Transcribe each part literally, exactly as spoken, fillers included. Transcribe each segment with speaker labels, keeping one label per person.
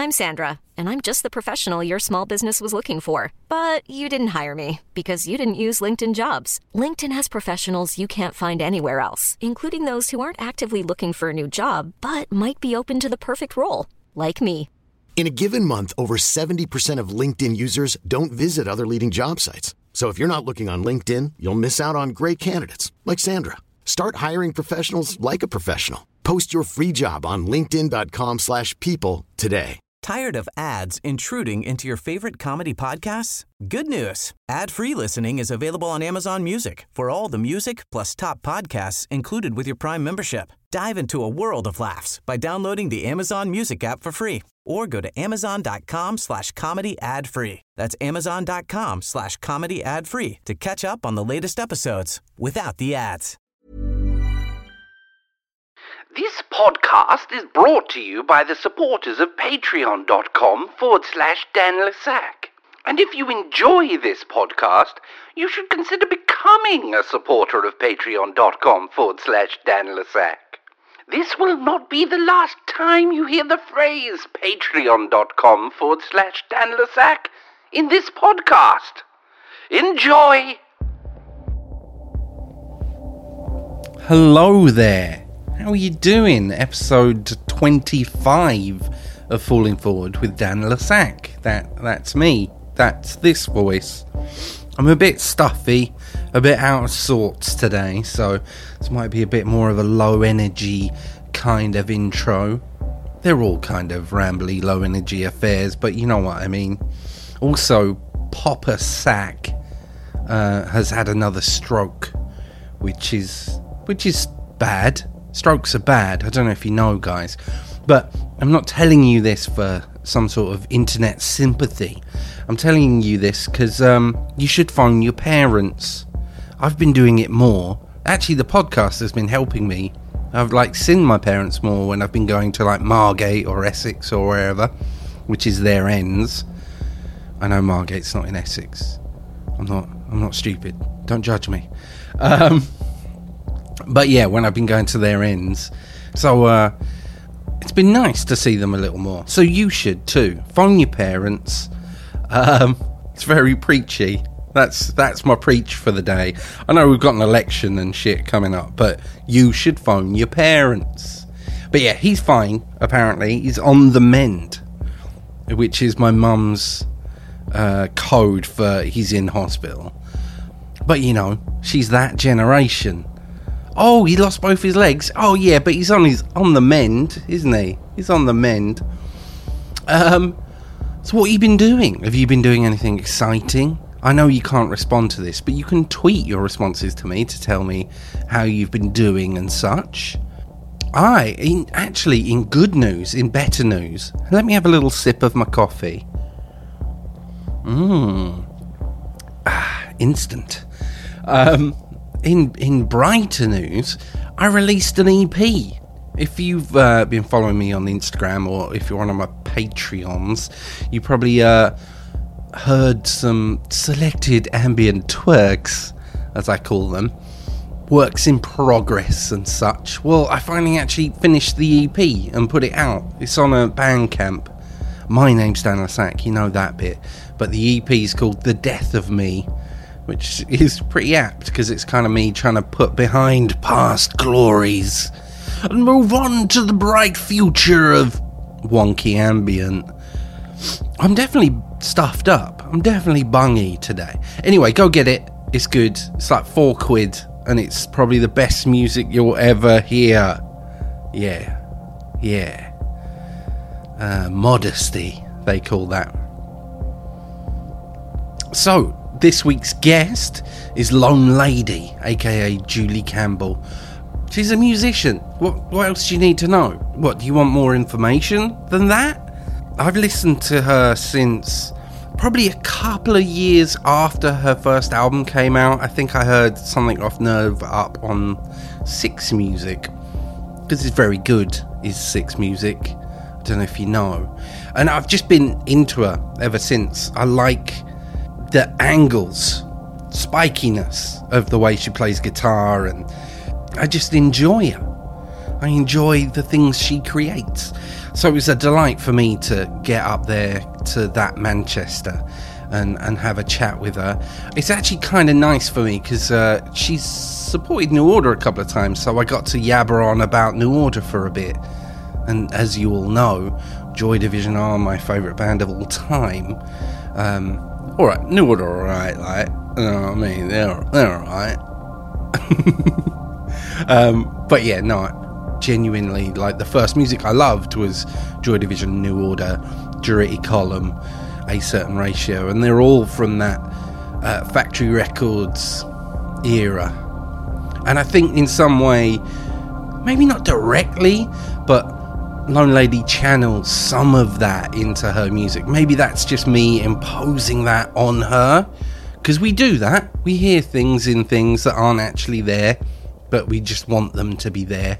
Speaker 1: I'm Sandra, and I'm just the professional your small business was looking for. But you didn't hire me because you didn't use LinkedIn Jobs. LinkedIn has professionals you can't find anywhere else, including those who aren't actively looking for a new job, but might be open to the perfect role, like me.
Speaker 2: In a given month, over seventy percent of LinkedIn users don't visit other leading job sites. So if you're not looking on LinkedIn, you'll miss out on great candidates like Sandra. Start hiring professionals like a professional. Post your free job on linkedin.com slash people today.
Speaker 3: Tired of ads intruding into your favorite comedy podcasts? Good news. Ad-free listening is available on Amazon Music for all the music plus top podcasts included with your Prime membership. Dive into a world of laughs by downloading the Amazon Music app for free or go to amazon.com slash comedy ad free. That's amazon.com slash comedy ad free to catch up on the latest episodes without the ads.
Speaker 4: This podcast is brought to you by the supporters of patreon.com forward slash Dan Lissac. And if you enjoy this podcast, you should consider becoming a supporter of patreon.com forward slash Dan Lissac. This will not be the last time you hear the phrase patreon.com forward slash Dan Lissac in this podcast. Enjoy!
Speaker 5: Hello there. How are you doing? Episode twenty-five of Falling Forward with Dan Lissac. That, that's me. That's this voice. I'm a bit stuffy, a bit out of sorts today, so this might be a bit more of a low energy kind of intro. They're all kind of rambly, low energy affairs, but you know what I mean. Also, Papa Sack uh, has had another stroke, which is which is bad. Strokes are bad. I don't know if you know, guys, but I'm not telling you this for some sort of internet sympathy. I'm telling you this because um, you should phone your parents. I've been doing it more. Actually, the podcast has been helping me. I've like seen my parents more when I've been going to like Margate or Essex or wherever, which is their ends. I know Margate's not in Essex. I'm not. I'm not stupid. Don't judge me. Um, but yeah, when I've been going to their ends, so uh, it's been nice to see them a little more. So you should too. Phone your parents. Um, it's very preachy. That's that's my preach for the day. I know we've got an election and shit coming up, but you should phone your parents. But yeah, he's fine, apparently. He's on the mend, which is my mum's uh, code for he's in hospital. But you know, she's that generation. Oh, he lost both his legs. Oh yeah, but he's on his on the mend, isn't he? He's on the mend. Um, so what have you been doing? Have you been doing anything exciting? I know you can't respond to this, but you can tweet your responses to me to tell me how you've been doing and such. I, in, actually, in good news, in better news, let me have a little sip of my coffee. Mmm. Ah, instant. Um, in, in brighter news, I released an E P. If you've uh, been following me on Instagram, or if you're one of my Patreons, you probably uh, heard some selected ambient twerks, as I call them, works in progress and such. Well, I finally actually finished the E P and put it out. It's on a Bandcamp. My name's Dan Lissac, you know that bit. But the E P is called The Death of Me, which is pretty apt, because it's kind of me trying to put behind past glories and move on to the bright future of wonky ambient. I'm definitely stuffed up. I'm definitely bungy today. Anyway, go get it. It's good. It's like four quid, and it's probably the best music you'll ever hear. Yeah. Yeah. Uh, modesty, they call that. So, this week's guest is Lone Lady, aka Julie Campbell. She's a musician. What, what else do you need to know? What, do you want more information than that? I've listened to her since probably a couple of years after her first album came out. I think I heard something off Nerve Up on Six Music, because it's very good, is Six Music. I don't know if you know. And I've just been into her ever since. I like the angles, spikiness of the way she plays guitar, and I just enjoy her. I enjoy the things she creates. So it was a delight for me to get up there to that Manchester and, and have a chat with her. It's actually kind of nice for me because uh, she's supported New Order a couple of times, so I got to yabber on about New Order for a bit. And as you all know, Joy Division are my favourite band of all time. Um, alright, New Order are alright, like, you know what I mean, they're, they're alright. um, but yeah, no, genuinely, like, the first music I loved was Joy Division, New Order, Duality Column, A Certain Ratio, and they're all from that uh, Factory Records era. And I think in some way, maybe not directly, but Lone Lady channels some of that into her music. Maybe that's just me imposing that on her, because we do that. We hear things in things that aren't actually there, but we just want them to be there.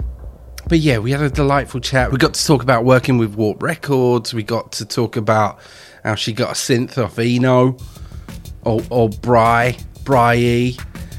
Speaker 5: But yeah, we had a delightful chat. We got to talk about working with Warp Records. We got to talk about how she got a synth off Eno or, or Bry, Bry-E.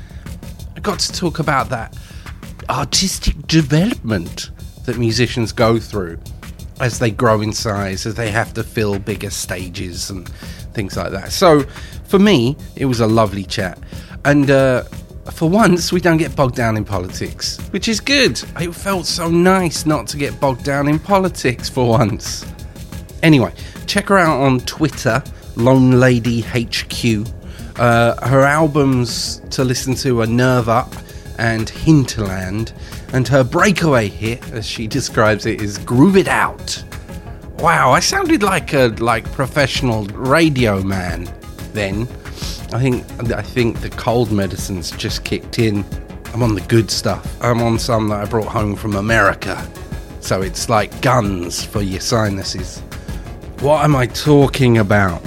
Speaker 5: I got to talk about that artistic development that musicians go through as they grow in size, as they have to fill bigger stages and things like that. So for me, it was a lovely chat. And uh, for once, we don't get bogged down in politics, which is good. It felt so nice not to get bogged down in politics for once. Anyway, check her out on Twitter, Lone Lady H Q. Uh, her albums to listen to are Nerve Up and Hinterland, and her breakaway hit, as she describes it, is Groove It Out. Wow, I sounded like a like professional radio man then. I think I think the cold medicine's just kicked in. I'm on the good stuff. I'm on some that I brought home from America. So it's like guns for your sinuses. What am I talking about?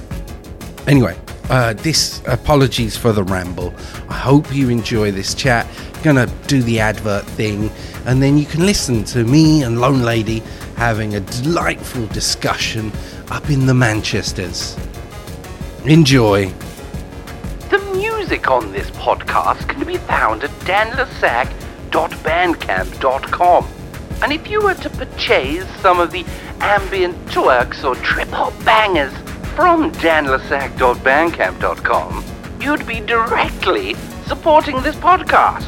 Speaker 5: Anyway, uh, this apologies for the ramble. I hope you enjoy this chat. Gonna do the advert thing, and then you can listen to me and Lone Lady having a delightful discussion up in the Manchesters. Enjoy.
Speaker 4: The music on this podcast can be found at dan lesac dot bandcamp dot com, and if you were to purchase some of the ambient twerks or trip-hop bangers from dan lesac dot bandcamp dot com, you'd be directly supporting this podcast.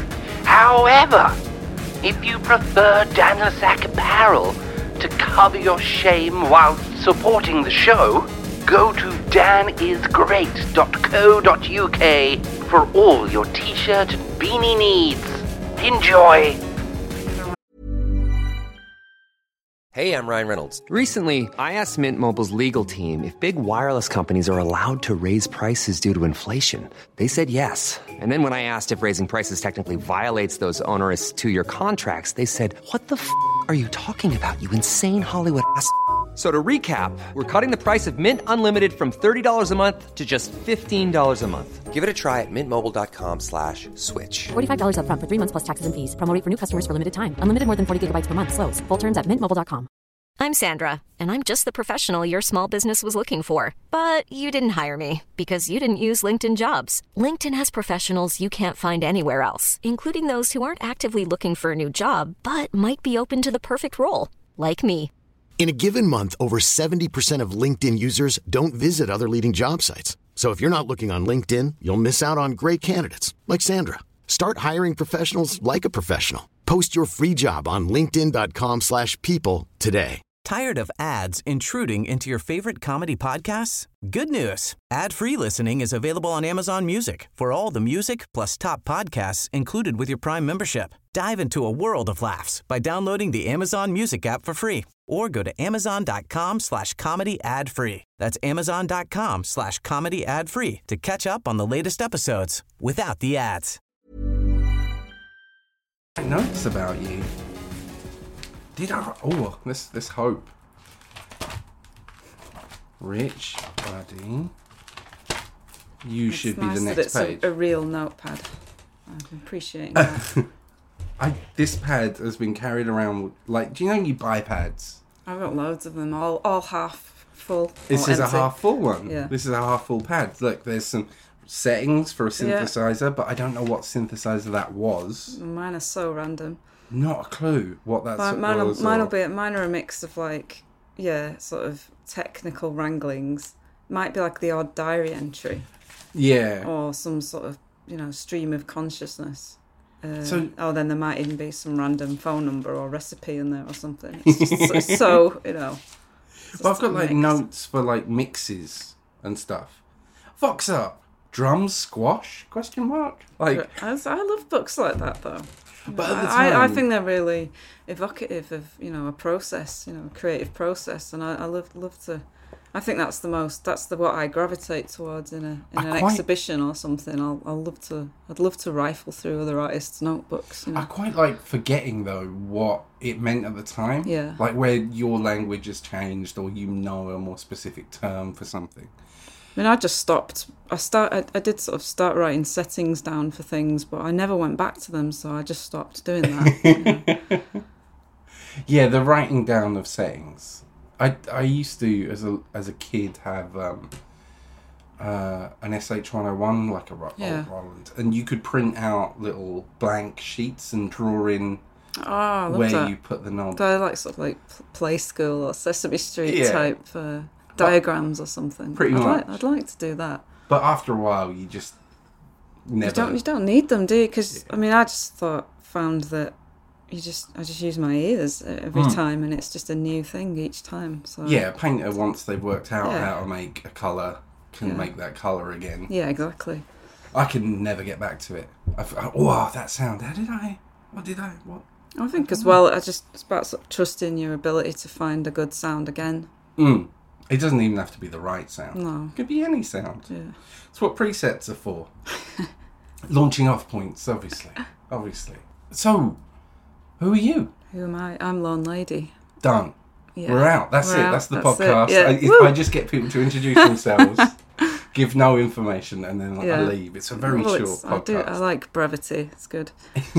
Speaker 4: However, if you prefer Dan Lesac apparel to cover your shame while supporting the show, go to dan is great dot co dot uk for all your t-shirt and beanie needs. Enjoy!
Speaker 6: Hey, I'm Ryan Reynolds. Recently, I asked Mint Mobile's legal team if big wireless companies are allowed to raise prices due to inflation. They said yes. And then when I asked if raising prices technically violates those onerous two-year contracts, they said, what the f*** are you talking about, you insane Hollywood ass f- So to recap, we're cutting the price of Mint Unlimited from thirty dollars a month to just fifteen dollars a month. Give it a try at mintmobile.com slash switch.
Speaker 7: forty-five dollars up front for three months plus taxes and fees. Promo rate for new customers for limited time. Unlimited more than forty gigabytes per month. Slows full terms at mint mobile dot com.
Speaker 1: I'm Sandra, and I'm just the professional your small business was looking for. But you didn't hire me because you didn't use LinkedIn Jobs. LinkedIn has professionals you can't find anywhere else, including those who aren't actively looking for a new job, but might be open to the perfect role, like me.
Speaker 2: In a given month, over seventy percent of LinkedIn users don't visit other leading job sites. So if you're not looking on LinkedIn, you'll miss out on great candidates like Sandra. Start hiring professionals like a professional. Post your free job on linkedin dot com slash people today.
Speaker 3: Tired of ads intruding into your favorite comedy podcasts? Good news. Ad-free listening is available on Amazon Music for all the music plus top podcasts included with your Prime membership. Dive into a world of laughs by downloading the Amazon Music app for free or go to amazon.com slash comedy ad free. That's amazon.com slash comedy ad free to catch up on the latest episodes without the ads.
Speaker 5: I noticed about you. Did I? Oh, let's, let's hope. Rich, buddy. You
Speaker 8: it's
Speaker 5: should
Speaker 8: nice
Speaker 5: be the
Speaker 8: that
Speaker 5: next
Speaker 8: it's
Speaker 5: page.
Speaker 8: A, a real notepad. I'm appreciating that.
Speaker 5: I, this pad has been carried around, like, do you know you buy pads?
Speaker 8: I've got loads of them, all all half full.
Speaker 5: This
Speaker 8: or
Speaker 5: is
Speaker 8: empty.
Speaker 5: a half full one.
Speaker 8: Yeah.
Speaker 5: This is a half full pad. Look, there's some settings for a synthesizer, yeah. But I don't know what synthesizer that was.
Speaker 8: Mine are so random.
Speaker 5: Not a clue what that's.
Speaker 8: Mine, mine, will,
Speaker 5: was,
Speaker 8: mine
Speaker 5: or...
Speaker 8: will be mine are a mix of like yeah, sort of technical wranglings. Might be like the odd diary entry.
Speaker 5: Yeah.
Speaker 8: Or some sort of you know stream of consciousness. Uh,
Speaker 5: so,
Speaker 8: oh, then there might even be some random phone number or recipe in there or something. It's just so, so you know.
Speaker 5: But I've got like mix. notes for like mixes and stuff. Vox up, drums, squash? Question mark. Like
Speaker 8: I, I love books like that though.
Speaker 5: But at the time,
Speaker 8: I, I think they're really evocative of you know a process, you know, a creative process, and I, I love love to. I think that's the most. That's the what I gravitate towards in a in an quite, exhibition or something. I'll I'll love to. I'd love to rifle through other artists' notebooks. You know?
Speaker 5: I quite like forgetting though what it meant at the time.
Speaker 8: Yeah.
Speaker 5: Like where your language has changed, or you know a more specific term for something.
Speaker 8: I mean, I just stopped. I start. I, I did sort of start writing settings down for things, but I never went back to them. So I just stopped doing that. You know?
Speaker 5: Yeah, the writing down of settings. I, I used to, as a as a kid, have um, uh, an S H one oh one, like a Ro-
Speaker 8: yeah.
Speaker 5: old Roland, and you could print out little blank sheets and draw in
Speaker 8: oh,
Speaker 5: where
Speaker 8: that.
Speaker 5: you put the knob.
Speaker 8: They're like sort of like Play School or Sesame Street
Speaker 5: yeah.
Speaker 8: type uh, diagrams or something.
Speaker 5: Pretty
Speaker 8: I'd
Speaker 5: much.
Speaker 8: Like, I'd like to do that.
Speaker 5: But after a while, you just never...
Speaker 8: You don't, you don't need them, do you? Because, yeah. I mean, I just thought, found that you just, I just use my ears every mm. time, and it's just a new thing each time. So
Speaker 5: yeah, a painter, once they've worked out
Speaker 8: yeah.
Speaker 5: how to make a colour, can yeah. make that colour again.
Speaker 8: Yeah, exactly.
Speaker 5: I can never get back to it. I've, I, oh, that sound. How did I? What did I? What?
Speaker 8: I think as well, I just, it's about sort of trusting your ability to find a good sound again.
Speaker 5: Mm. It doesn't even have to be the right sound.
Speaker 8: No.
Speaker 5: It could be any sound.
Speaker 8: Yeah.
Speaker 5: It's what presets are for. Launching off points, obviously. Obviously. So, who are you?
Speaker 8: Who am I? I'm Lone Lady.
Speaker 5: Done.
Speaker 8: Yeah.
Speaker 5: We're out. That's
Speaker 8: We're
Speaker 5: it.
Speaker 8: out.
Speaker 5: That's the
Speaker 8: That's
Speaker 5: podcast.
Speaker 8: Yeah.
Speaker 5: I, I just get people to introduce themselves, give no information, and then
Speaker 8: yeah.
Speaker 5: I leave. It's a very
Speaker 8: well,
Speaker 5: short
Speaker 8: it's,
Speaker 5: podcast.
Speaker 8: I, do, I like brevity. It's good.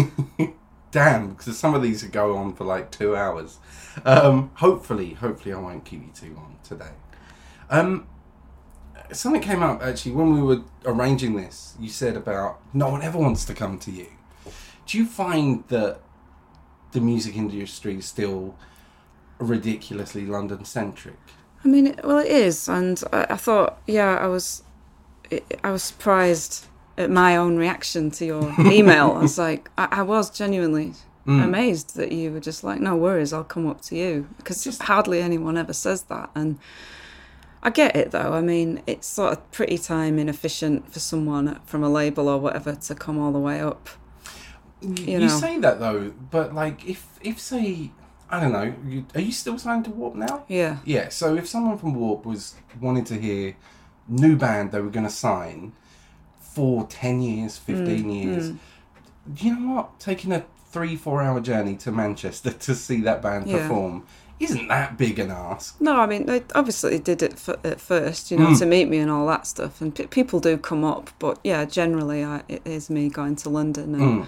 Speaker 5: Damn, because some of these go on for like two hours. Um, hopefully, hopefully I won't keep you too long today. Um, something came up, actually, when we were arranging this. You said about no one ever wants to come to you. Do you find that the music industry is still ridiculously London-centric?
Speaker 8: I mean, it, well, it is. And I, I thought, yeah, I was I was surprised at my own reaction to your email. I was like, I, I was genuinely mm. amazed that you were just like, no worries, I'll come up to you. Because just hardly anyone ever says that. And I get it, though. I mean, it's sort of pretty time inefficient for someone from a label or whatever to come all the way up. You,
Speaker 5: you
Speaker 8: know.
Speaker 5: say that, though, but, like, if, if say, I don't know, you, are you still signed to Warp now?
Speaker 8: Yeah.
Speaker 5: Yeah, so if someone from Warp was wanting to hear new band they were going to sign for ten years, fifteen mm, years, mm. you know what? Taking a three, four hour journey to Manchester to see that band yeah. perform isn't that big an ask.
Speaker 8: No, I mean, they obviously did it for, at first, you know, mm. to meet me and all that stuff. And p- people do come up, but yeah, generally I, it is me going to London. And,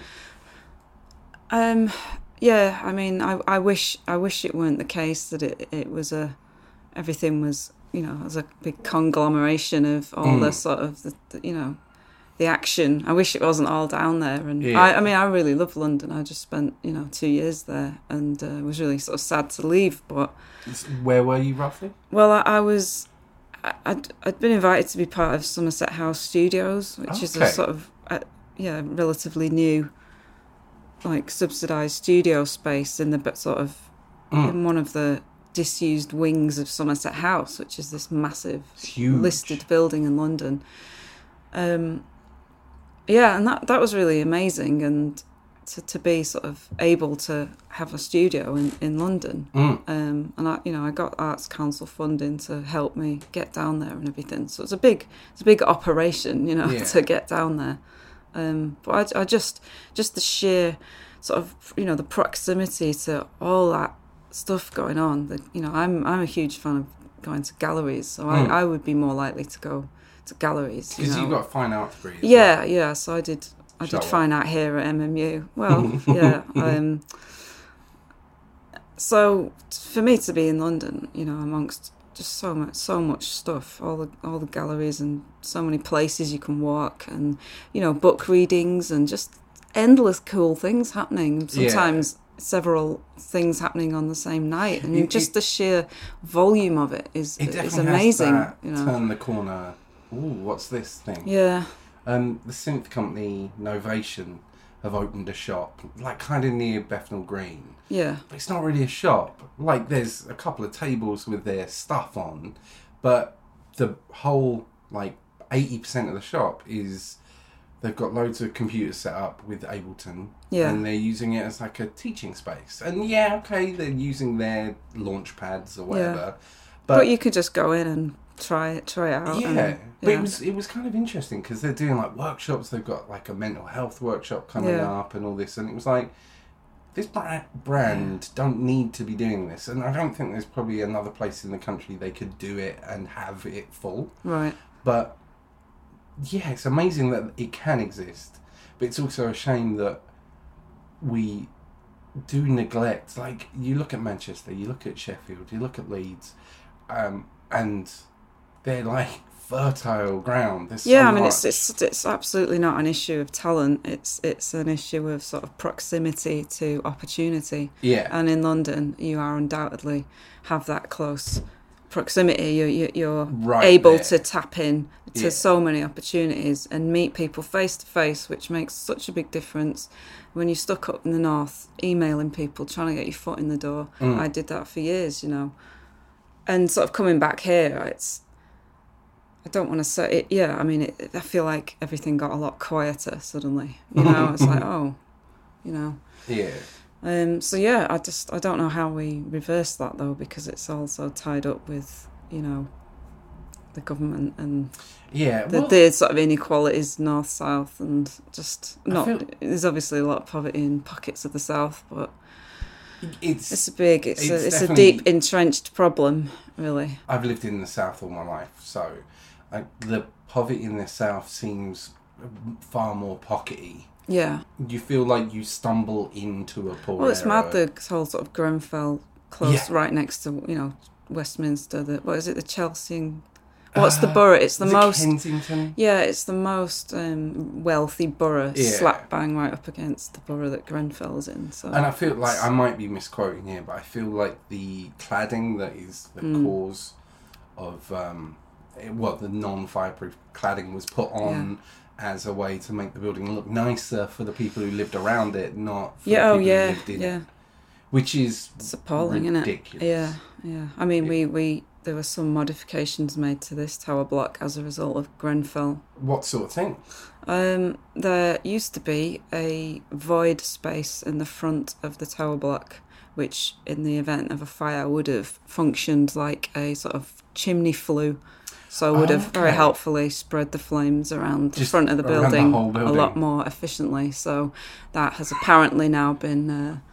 Speaker 8: mm. um, yeah, I mean, I, I wish I wish it weren't the case that it it was a everything was, you know, as a big conglomeration of all mm. the sort of the, the, you know, the action. I wish it wasn't all down there. And
Speaker 5: yeah.
Speaker 8: I, I mean, I really love London. I just spent, you know, two years there, and uh, was really sort of sad to leave. But
Speaker 5: where were you roughly?
Speaker 8: Well, I, I was, I, I'd, I'd been invited to be part of Somerset House Studios, which okay. is a sort of, uh, yeah, relatively new, like subsidised studio space in the sort of mm. in one of the disused wings of Somerset House, which is this massive listed building in London. Um, yeah, and that that was really amazing, and to to be sort of able to have a studio in, in London,
Speaker 5: mm.
Speaker 8: um, and I you know I got Arts Council funding to help me get down there and everything. So it's a big it's a big operation, you know, yeah. to get down there. Um, but I, I just just the sheer sort of you know the proximity to all that stuff going on. The, you know, I'm I'm a huge fan of going to galleries, so mm. I, I would be more likely to go to galleries.
Speaker 5: Because you,
Speaker 8: you
Speaker 5: got a fine art degree.
Speaker 8: Yeah,
Speaker 5: well.
Speaker 8: yeah. So I did. I
Speaker 5: Show
Speaker 8: did
Speaker 5: up.
Speaker 8: fine art here at M M U. Well, yeah. Um, so for me to be in London, you know, amongst just so much, so much stuff, all the all the galleries and so many places you can walk, and you know, book readings and just endless cool things happening. Sometimes.
Speaker 5: Yeah.
Speaker 8: several things happening on the same night, and
Speaker 5: It-
Speaker 8: just
Speaker 5: it-
Speaker 8: the sheer volume of it is
Speaker 5: It
Speaker 8: is
Speaker 5: definitely
Speaker 8: amazing.
Speaker 5: has that
Speaker 8: you know?
Speaker 5: turn the corner. Ooh, what's this thing?
Speaker 8: Yeah,
Speaker 5: Um, the synth company Novation have opened a shop, like kind of near Bethnal Green.
Speaker 8: yeah,
Speaker 5: But it's not really a shop. Like, there's a couple of tables with their stuff on, but the whole, like, eighty percent of the shop is they've got loads of computers set up with Ableton,
Speaker 8: Yeah.
Speaker 5: and they're using it as like a teaching space. And yeah, okay, they're using their launch pads or whatever.
Speaker 8: but,
Speaker 5: But,
Speaker 8: you could just go in and try it, try it out.
Speaker 5: yeah,
Speaker 8: and,
Speaker 5: but
Speaker 8: yeah.
Speaker 5: it was it was kind of interesting because they're doing like workshops. They've got like a mental health workshop coming
Speaker 8: Yeah.
Speaker 5: up and all this, and it was like, this bra- brand don't need to be doing this, and I don't think there's probably another place in the country they could do it and have it full.
Speaker 8: right.
Speaker 5: But yeah, it's amazing that it can exist, but it's also a shame that we do neglect. Like, you look at Manchester, you look at Sheffield, you look at Leeds, um, and they're like fertile ground. There's
Speaker 8: Yeah,
Speaker 5: so
Speaker 8: I mean,
Speaker 5: much.
Speaker 8: it's, it's it's absolutely not an issue of talent. It's it's an issue of sort of proximity to opportunity.
Speaker 5: Yeah.
Speaker 8: And in London, you are undoubtedly have that close proximity. You, you you're
Speaker 5: Right
Speaker 8: able
Speaker 5: there.
Speaker 8: to tap in to
Speaker 5: Yeah.
Speaker 8: so many opportunities and meet people face to face, which makes such a big difference. When you're stuck up in the north, emailing people, trying to get your foot in the door.
Speaker 5: Mm.
Speaker 8: I did that for years, you know. And sort of coming back here, it's. I don't want to say it. Yeah, I mean, it, I feel like everything got a lot quieter suddenly. You know, it's like, oh, you know.
Speaker 5: Yeah.
Speaker 8: Um. So yeah, I just I don't know how we reverse that though, because it's also tied up with, you know, the government and
Speaker 5: Yeah.
Speaker 8: the,
Speaker 5: well,
Speaker 8: the sort of inequalities north south, and just
Speaker 5: I
Speaker 8: not.
Speaker 5: feel-
Speaker 8: There's obviously a lot of poverty in pockets of the south, but
Speaker 5: it's,
Speaker 8: it's a big, it's,
Speaker 5: It's
Speaker 8: a it's a
Speaker 5: definitely-
Speaker 8: deep entrenched problem, really.
Speaker 5: I've lived in the south all my life, so like, the poverty in the south seems far more pockety.
Speaker 8: Yeah.
Speaker 5: You feel like you stumble into a poor
Speaker 8: Well, it's
Speaker 5: area.
Speaker 8: mad, the whole sort of Grenfell close,
Speaker 5: Yeah.
Speaker 8: right next to, you know, Westminster. The, what is it, the Chelsea? and- What's the
Speaker 5: Uh,
Speaker 8: borough? It's the
Speaker 5: is it
Speaker 8: most.
Speaker 5: Kensington?
Speaker 8: Yeah, it's the most um, wealthy borough,
Speaker 5: Yeah.
Speaker 8: slap bang right up against the borough that Grenfell's in. So.
Speaker 5: And I feel like, I might be misquoting here, but I feel like the cladding that is the
Speaker 8: Mm.
Speaker 5: cause of, um, it- well, the non-fireproof cladding was put on as a way to make the building look nicer for the people who lived around it, not for
Speaker 8: Yeah,
Speaker 5: the
Speaker 8: oh
Speaker 5: people
Speaker 8: yeah,
Speaker 5: who lived in
Speaker 8: yeah.
Speaker 5: it. Which is
Speaker 8: It's appalling,
Speaker 5: ridiculous.
Speaker 8: isn't it? Yeah, yeah. I mean, we, we there were some modifications made to this tower block as a result of Grenfell.
Speaker 5: What sort of thing?
Speaker 8: Um, there used to be a void space in the front of the tower block, which, in the event of a fire, would have functioned like a sort of chimney flue. So would have very
Speaker 5: Okay.
Speaker 8: helpfully spread the flames around the
Speaker 5: Just
Speaker 8: front of the
Speaker 5: around the
Speaker 8: building,
Speaker 5: whole
Speaker 8: a
Speaker 5: building.
Speaker 8: lot more efficiently. So that has apparently now been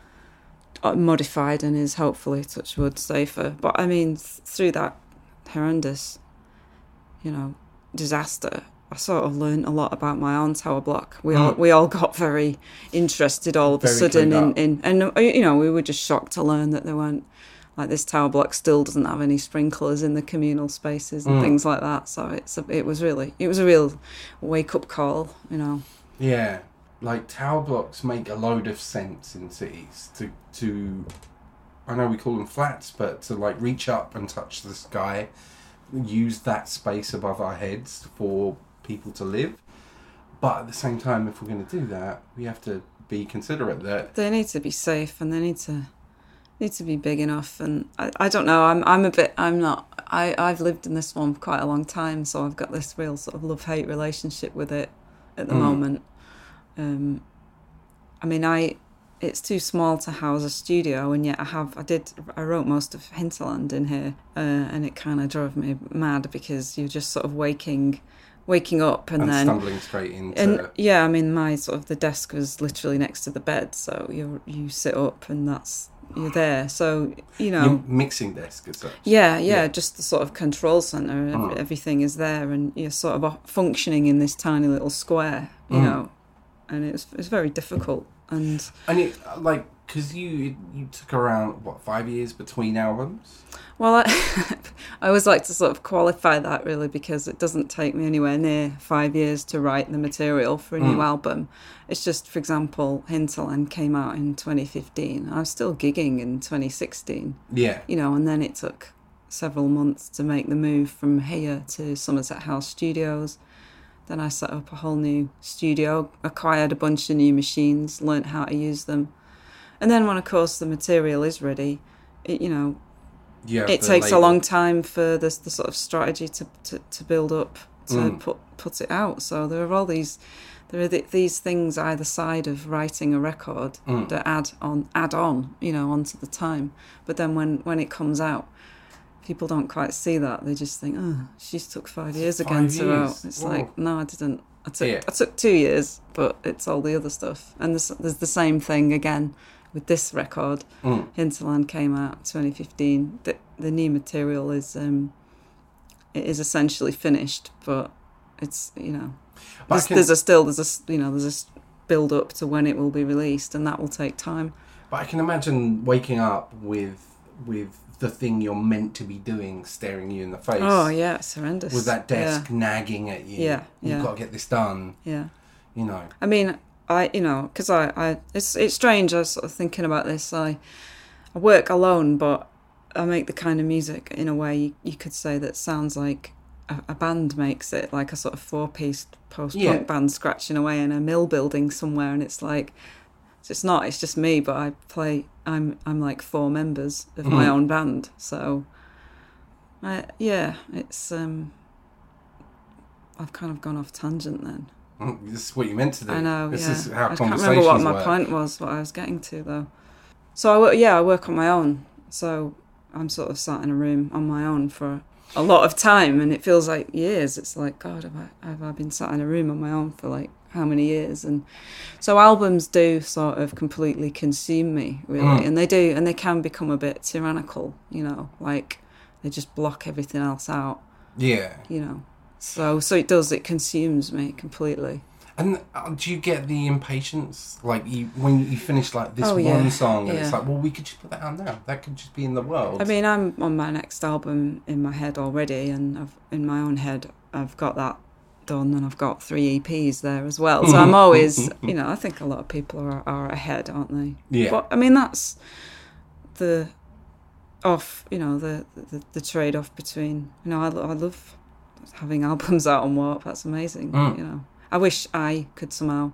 Speaker 8: uh, modified and is hopefully, touch wood, safer. But I mean, th- through that horrendous, you know, disaster, I sort of learned a lot about my own tower block. We all
Speaker 5: Mm.
Speaker 8: we all got very interested all of a
Speaker 5: Very
Speaker 8: sudden
Speaker 5: clued
Speaker 8: in,
Speaker 5: up.
Speaker 8: in and uh, you know, we were just shocked to learn that there weren't, like, this tower block still doesn't have any sprinklers in the communal spaces and
Speaker 5: Mm.
Speaker 8: things like that. So it's a, it was really it was a real wake up call, you know.
Speaker 5: Yeah, like tower blocks make a load of sense in cities to to I know we call them flats, but to like reach up and touch the sky, use that space above our heads for people to live. But at the same time, if we're going to do that, we have to be considerate that
Speaker 8: They need to be safe and they need to need to be big enough. And I, I don't know, I'm I'm a bit I'm not I, I've lived in this one for quite a long time, so I've got this real sort of love-hate relationship with it at the
Speaker 5: Mm.
Speaker 8: moment. Um, I mean, I it's too small to house a studio, and yet I have I did I wrote most of Hinterland in here, uh, and it kind of drove me mad because you're just sort of waking waking up and,
Speaker 5: and
Speaker 8: then
Speaker 5: stumbling straight into
Speaker 8: and yeah, I mean, my sort of the desk was literally next to the bed, so you you sit up and that's you're there. So you know,
Speaker 5: your mixing desk as such.
Speaker 8: yeah, yeah,
Speaker 5: Yeah.
Speaker 8: just the sort of control center. ev-
Speaker 5: Mm.
Speaker 8: Everything is there, and you're sort of o- functioning in this tiny little square, you
Speaker 5: Mm.
Speaker 8: know, and it's it's very difficult. And
Speaker 5: And it like because you you took around what five years between albums.
Speaker 8: well, I, I always like to sort of qualify that, really, because it doesn't take me anywhere near five years to write the material for a new mm. album. It's just, for example, Hinterland came out in twenty fifteen. I was still gigging in twenty sixteen.
Speaker 5: Yeah.
Speaker 8: You know, and then it took several months to make the move from here to Somerset House Studios. Then I set up a whole new studio, acquired a bunch of new machines, learnt how to use them. And then when, of course, the material is ready, it, you know, yeah, it takes label. a long time for this the sort of strategy to, to, to build up, to mm. put put it out. So there are all these, there are the, these things either side of writing a record mm. that add on, add on, you know, onto the time. But then when, when it comes out, people don't quite see that. They just think, oh, she's took five years again to out. It's Whoa. like, no, I didn't. I took yeah. I took two years, but it's all the other stuff. And there's, there's the same thing again with this record. Mm. Hinterland came out twenty fifteen. The, the new material is um, it is essentially finished, but it's, you know, there's, can, there's a still there's a you know there's a build up to when it will be released, and that will take time.
Speaker 5: But I can imagine waking up with with. the thing you're meant to be doing staring you in the face.
Speaker 8: Oh, yeah, it's horrendous.
Speaker 5: With that desk
Speaker 8: yeah.
Speaker 5: nagging at you.
Speaker 8: Yeah,
Speaker 5: You've
Speaker 8: yeah.
Speaker 5: got to get this done.
Speaker 8: Yeah.
Speaker 5: You know.
Speaker 8: I mean, I, you know, because I, I, it's it's strange, I was sort of thinking about this. I, I work alone, but I make the kind of music in a way you, you could say that sounds like a, a band makes it, like a sort of four-piece post-punk yeah. band scratching away in a mill building somewhere, and it's like, it's not, it's just me, but I play, I'm I'm like four members of mm. my own band, so I, yeah, it's, um, I've kind of gone off tangent then.
Speaker 5: This is what you meant to do.
Speaker 8: I know,
Speaker 5: this
Speaker 8: yeah.
Speaker 5: is how
Speaker 8: I
Speaker 5: conversations
Speaker 8: can't remember what my
Speaker 5: work.
Speaker 8: point was, what I was getting to, though. So, I work, yeah, I work on my own, so I'm sort of sat in a room on my own for a lot of time, and it feels like years. It's like, God, have I, have I been sat in a room on my own for, like, how many years? And so albums do sort of completely consume me, really, mm. and they do, and they can become a bit tyrannical, you know, like they just block everything else out.
Speaker 5: Yeah.
Speaker 8: You know, so so it does, it consumes me completely.
Speaker 5: And uh, do you get the impatience, like you when you finish like this
Speaker 8: oh,
Speaker 5: one
Speaker 8: yeah.
Speaker 5: song, and
Speaker 8: yeah.
Speaker 5: it's like, well, we could just put that out now. That could just be in the world.
Speaker 8: I mean, I'm on my next album in my head already, and I've, in my own head, I've got that done, and I've got three E Ps there as well. So I'm always, you know, I think a lot of people are are ahead, aren't they?
Speaker 5: Yeah.
Speaker 8: But I mean, that's the off, you know, the the, the trade off between, you know, I, I love having albums out on Warp. That's amazing. Mm. You know, I wish I could somehow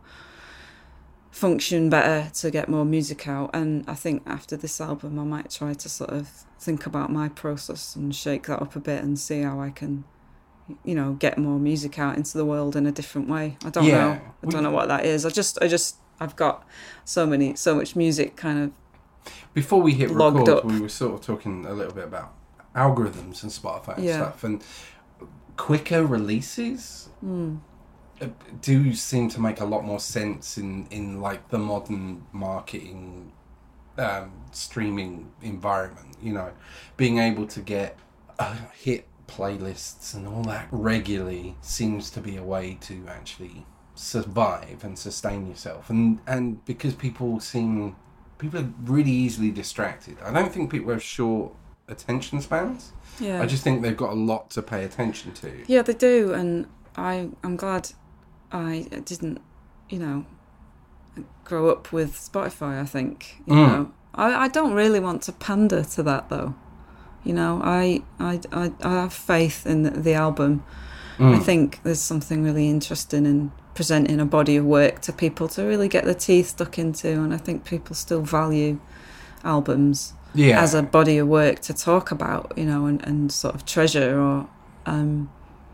Speaker 8: function better to get more music out, and I think after this album I might try to sort of think about my process and shake that up a bit and see how I can, you know, get more music out into the world in a different way. I don't
Speaker 5: yeah.
Speaker 8: know. I don't know what that is. I just, I just, I've got so many, so much music kind of.
Speaker 5: Before we hit
Speaker 8: record,
Speaker 5: up. we were sort of talking a little bit about algorithms and Spotify and
Speaker 8: yeah.
Speaker 5: stuff, and quicker releases
Speaker 8: mm.
Speaker 5: do seem to make a lot more sense in, in like the modern marketing, um, streaming environment. You know, being able to get a hit playlists and all that regularly seems to be a way to actually survive and sustain yourself, and and because people seem people are really easily distracted. I don't think people have short attention spans.
Speaker 8: Yeah,
Speaker 5: I just think they've got a lot to pay attention to.
Speaker 8: Yeah, they do, and I I'm glad I didn't, you know, grow up with Spotify. I think you mm. know I I don't really want to pander to that though. You know, I, I, I, I have faith in the, the album. Mm. I think there's something really interesting in presenting a body of work to people to really get their teeth stuck into, and I think people still value albums
Speaker 5: yeah.
Speaker 8: as a body of work to talk about, you know, and, and sort of treasure. Or, um,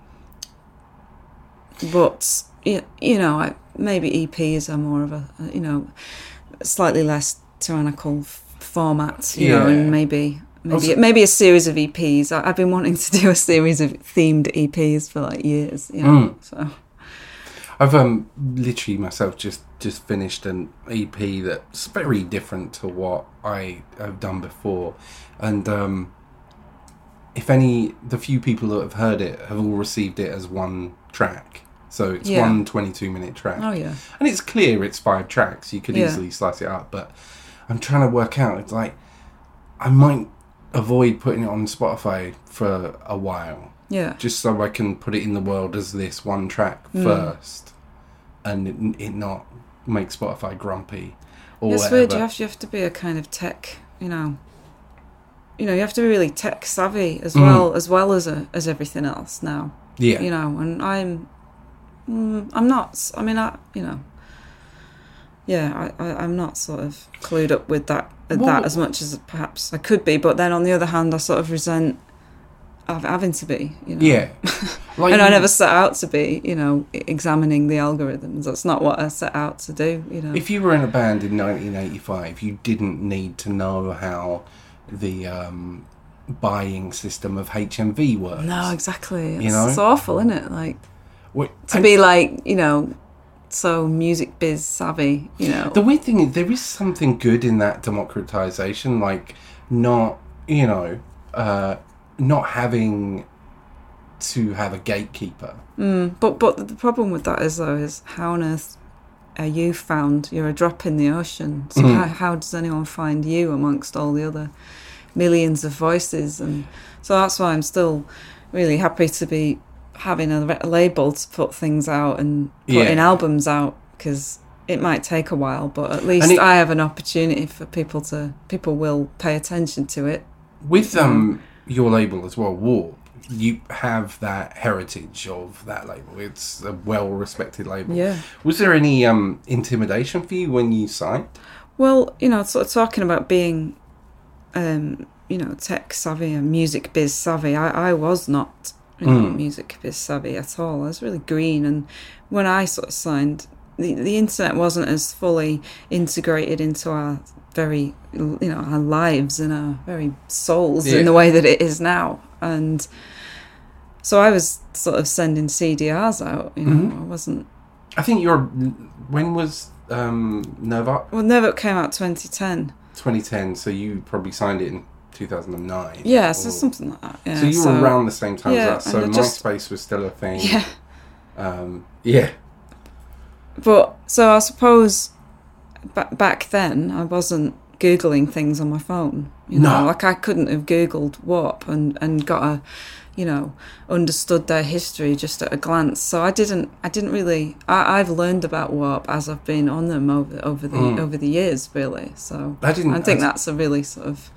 Speaker 8: but you know, I, maybe E Ps are more of a, you know, slightly less tyrannical f- format, you
Speaker 5: yeah.
Speaker 8: know, and maybe. Maybe
Speaker 5: also,
Speaker 8: maybe a series of E Ps. I, I've been wanting to do a series of themed E Ps for like years. You know,
Speaker 5: mm.
Speaker 8: so
Speaker 5: I've um literally myself just, just finished an E P that's very different to what I have done before, and um, if any, the few people that have heard it have all received it as one track. So it's
Speaker 8: yeah.
Speaker 5: one twenty-two minute track.
Speaker 8: Oh yeah,
Speaker 5: and it's clear it's five tracks. You could
Speaker 8: yeah.
Speaker 5: easily slice it up, but I'm trying to work out. It's like I might. avoid putting it on Spotify for a while.
Speaker 8: Yeah.
Speaker 5: Just so I can put it in the world as this one track mm. first, and it, it not make Spotify grumpy or
Speaker 8: it's
Speaker 5: whatever.
Speaker 8: weird. You have, you have to be a kind of tech, you know. You know, you have to be really tech savvy as well, mm. as well as a, as everything else now.
Speaker 5: Yeah.
Speaker 8: You know, and I'm, mm, I'm not. I mean, I, you know. Yeah, I, I, I'm not sort of clued up with that well, that as much as perhaps I could be. But then on the other hand, I sort of resent having to be, you know.
Speaker 5: Yeah. Like
Speaker 8: and I never set out to be, you know, examining the algorithms. That's not what I set out to do, you know.
Speaker 5: If you were in a band in nineteen eighty-five, you didn't need to know how the um, buying system of H M V works.
Speaker 8: No, exactly. It's,
Speaker 5: you know?
Speaker 8: It's awful, isn't it? Like,
Speaker 5: what,
Speaker 8: to be like, you know, so music biz savvy, you know.
Speaker 5: The weird thing is there is something good in that democratization, like not, you know, uh, not having to have a gatekeeper.
Speaker 8: Mm, but but the problem with that is though is how on earth are you found? You're a drop in the ocean. So mm. how, how does anyone find you amongst all the other millions of voices? And so that's why I'm still really happy to be having a, a label to put things out and putting yeah. albums out, because it might take a while, but at least it, I have an opportunity for people to people will pay attention to it.
Speaker 5: With um your label as well, Warp, you have that heritage of that label. It's a well-respected label.
Speaker 8: Yeah.
Speaker 5: Was there any um intimidation for you when you signed?
Speaker 8: Well, you know, sort of talking about being, um, you know, tech savvy and music biz savvy. I, I was not. You know, mm. music biz savvy at all. I was really green, and when I sort of signed, the the internet wasn't as fully integrated into our very, you know, our lives and our very souls yeah. in the way that it is now. And so I was sort of sending C D Rs out. You know, mm-hmm. I wasn't.
Speaker 5: I think you're. When was um, Nervok?
Speaker 8: Well, Nervok came out twenty ten.
Speaker 5: twenty ten. So you probably signed it in two thousand nine.
Speaker 8: Yeah, so something like that. Yeah,
Speaker 5: so you
Speaker 8: so,
Speaker 5: were around the same time
Speaker 8: yeah,
Speaker 5: as us. So
Speaker 8: just,
Speaker 5: MySpace was still a thing.
Speaker 8: Yeah.
Speaker 5: Um, yeah.
Speaker 8: But, so I suppose b- back then I wasn't Googling things on my phone. You know,
Speaker 5: no.
Speaker 8: like I couldn't have Googled Warp and, and got a, you know, understood their history just at a glance. So I didn't, I didn't really, I, I've learned about Warp as I've been on them over, over the, mm. over the years, really. So
Speaker 5: I, didn't,
Speaker 8: I think
Speaker 5: I
Speaker 8: that's a really sort of,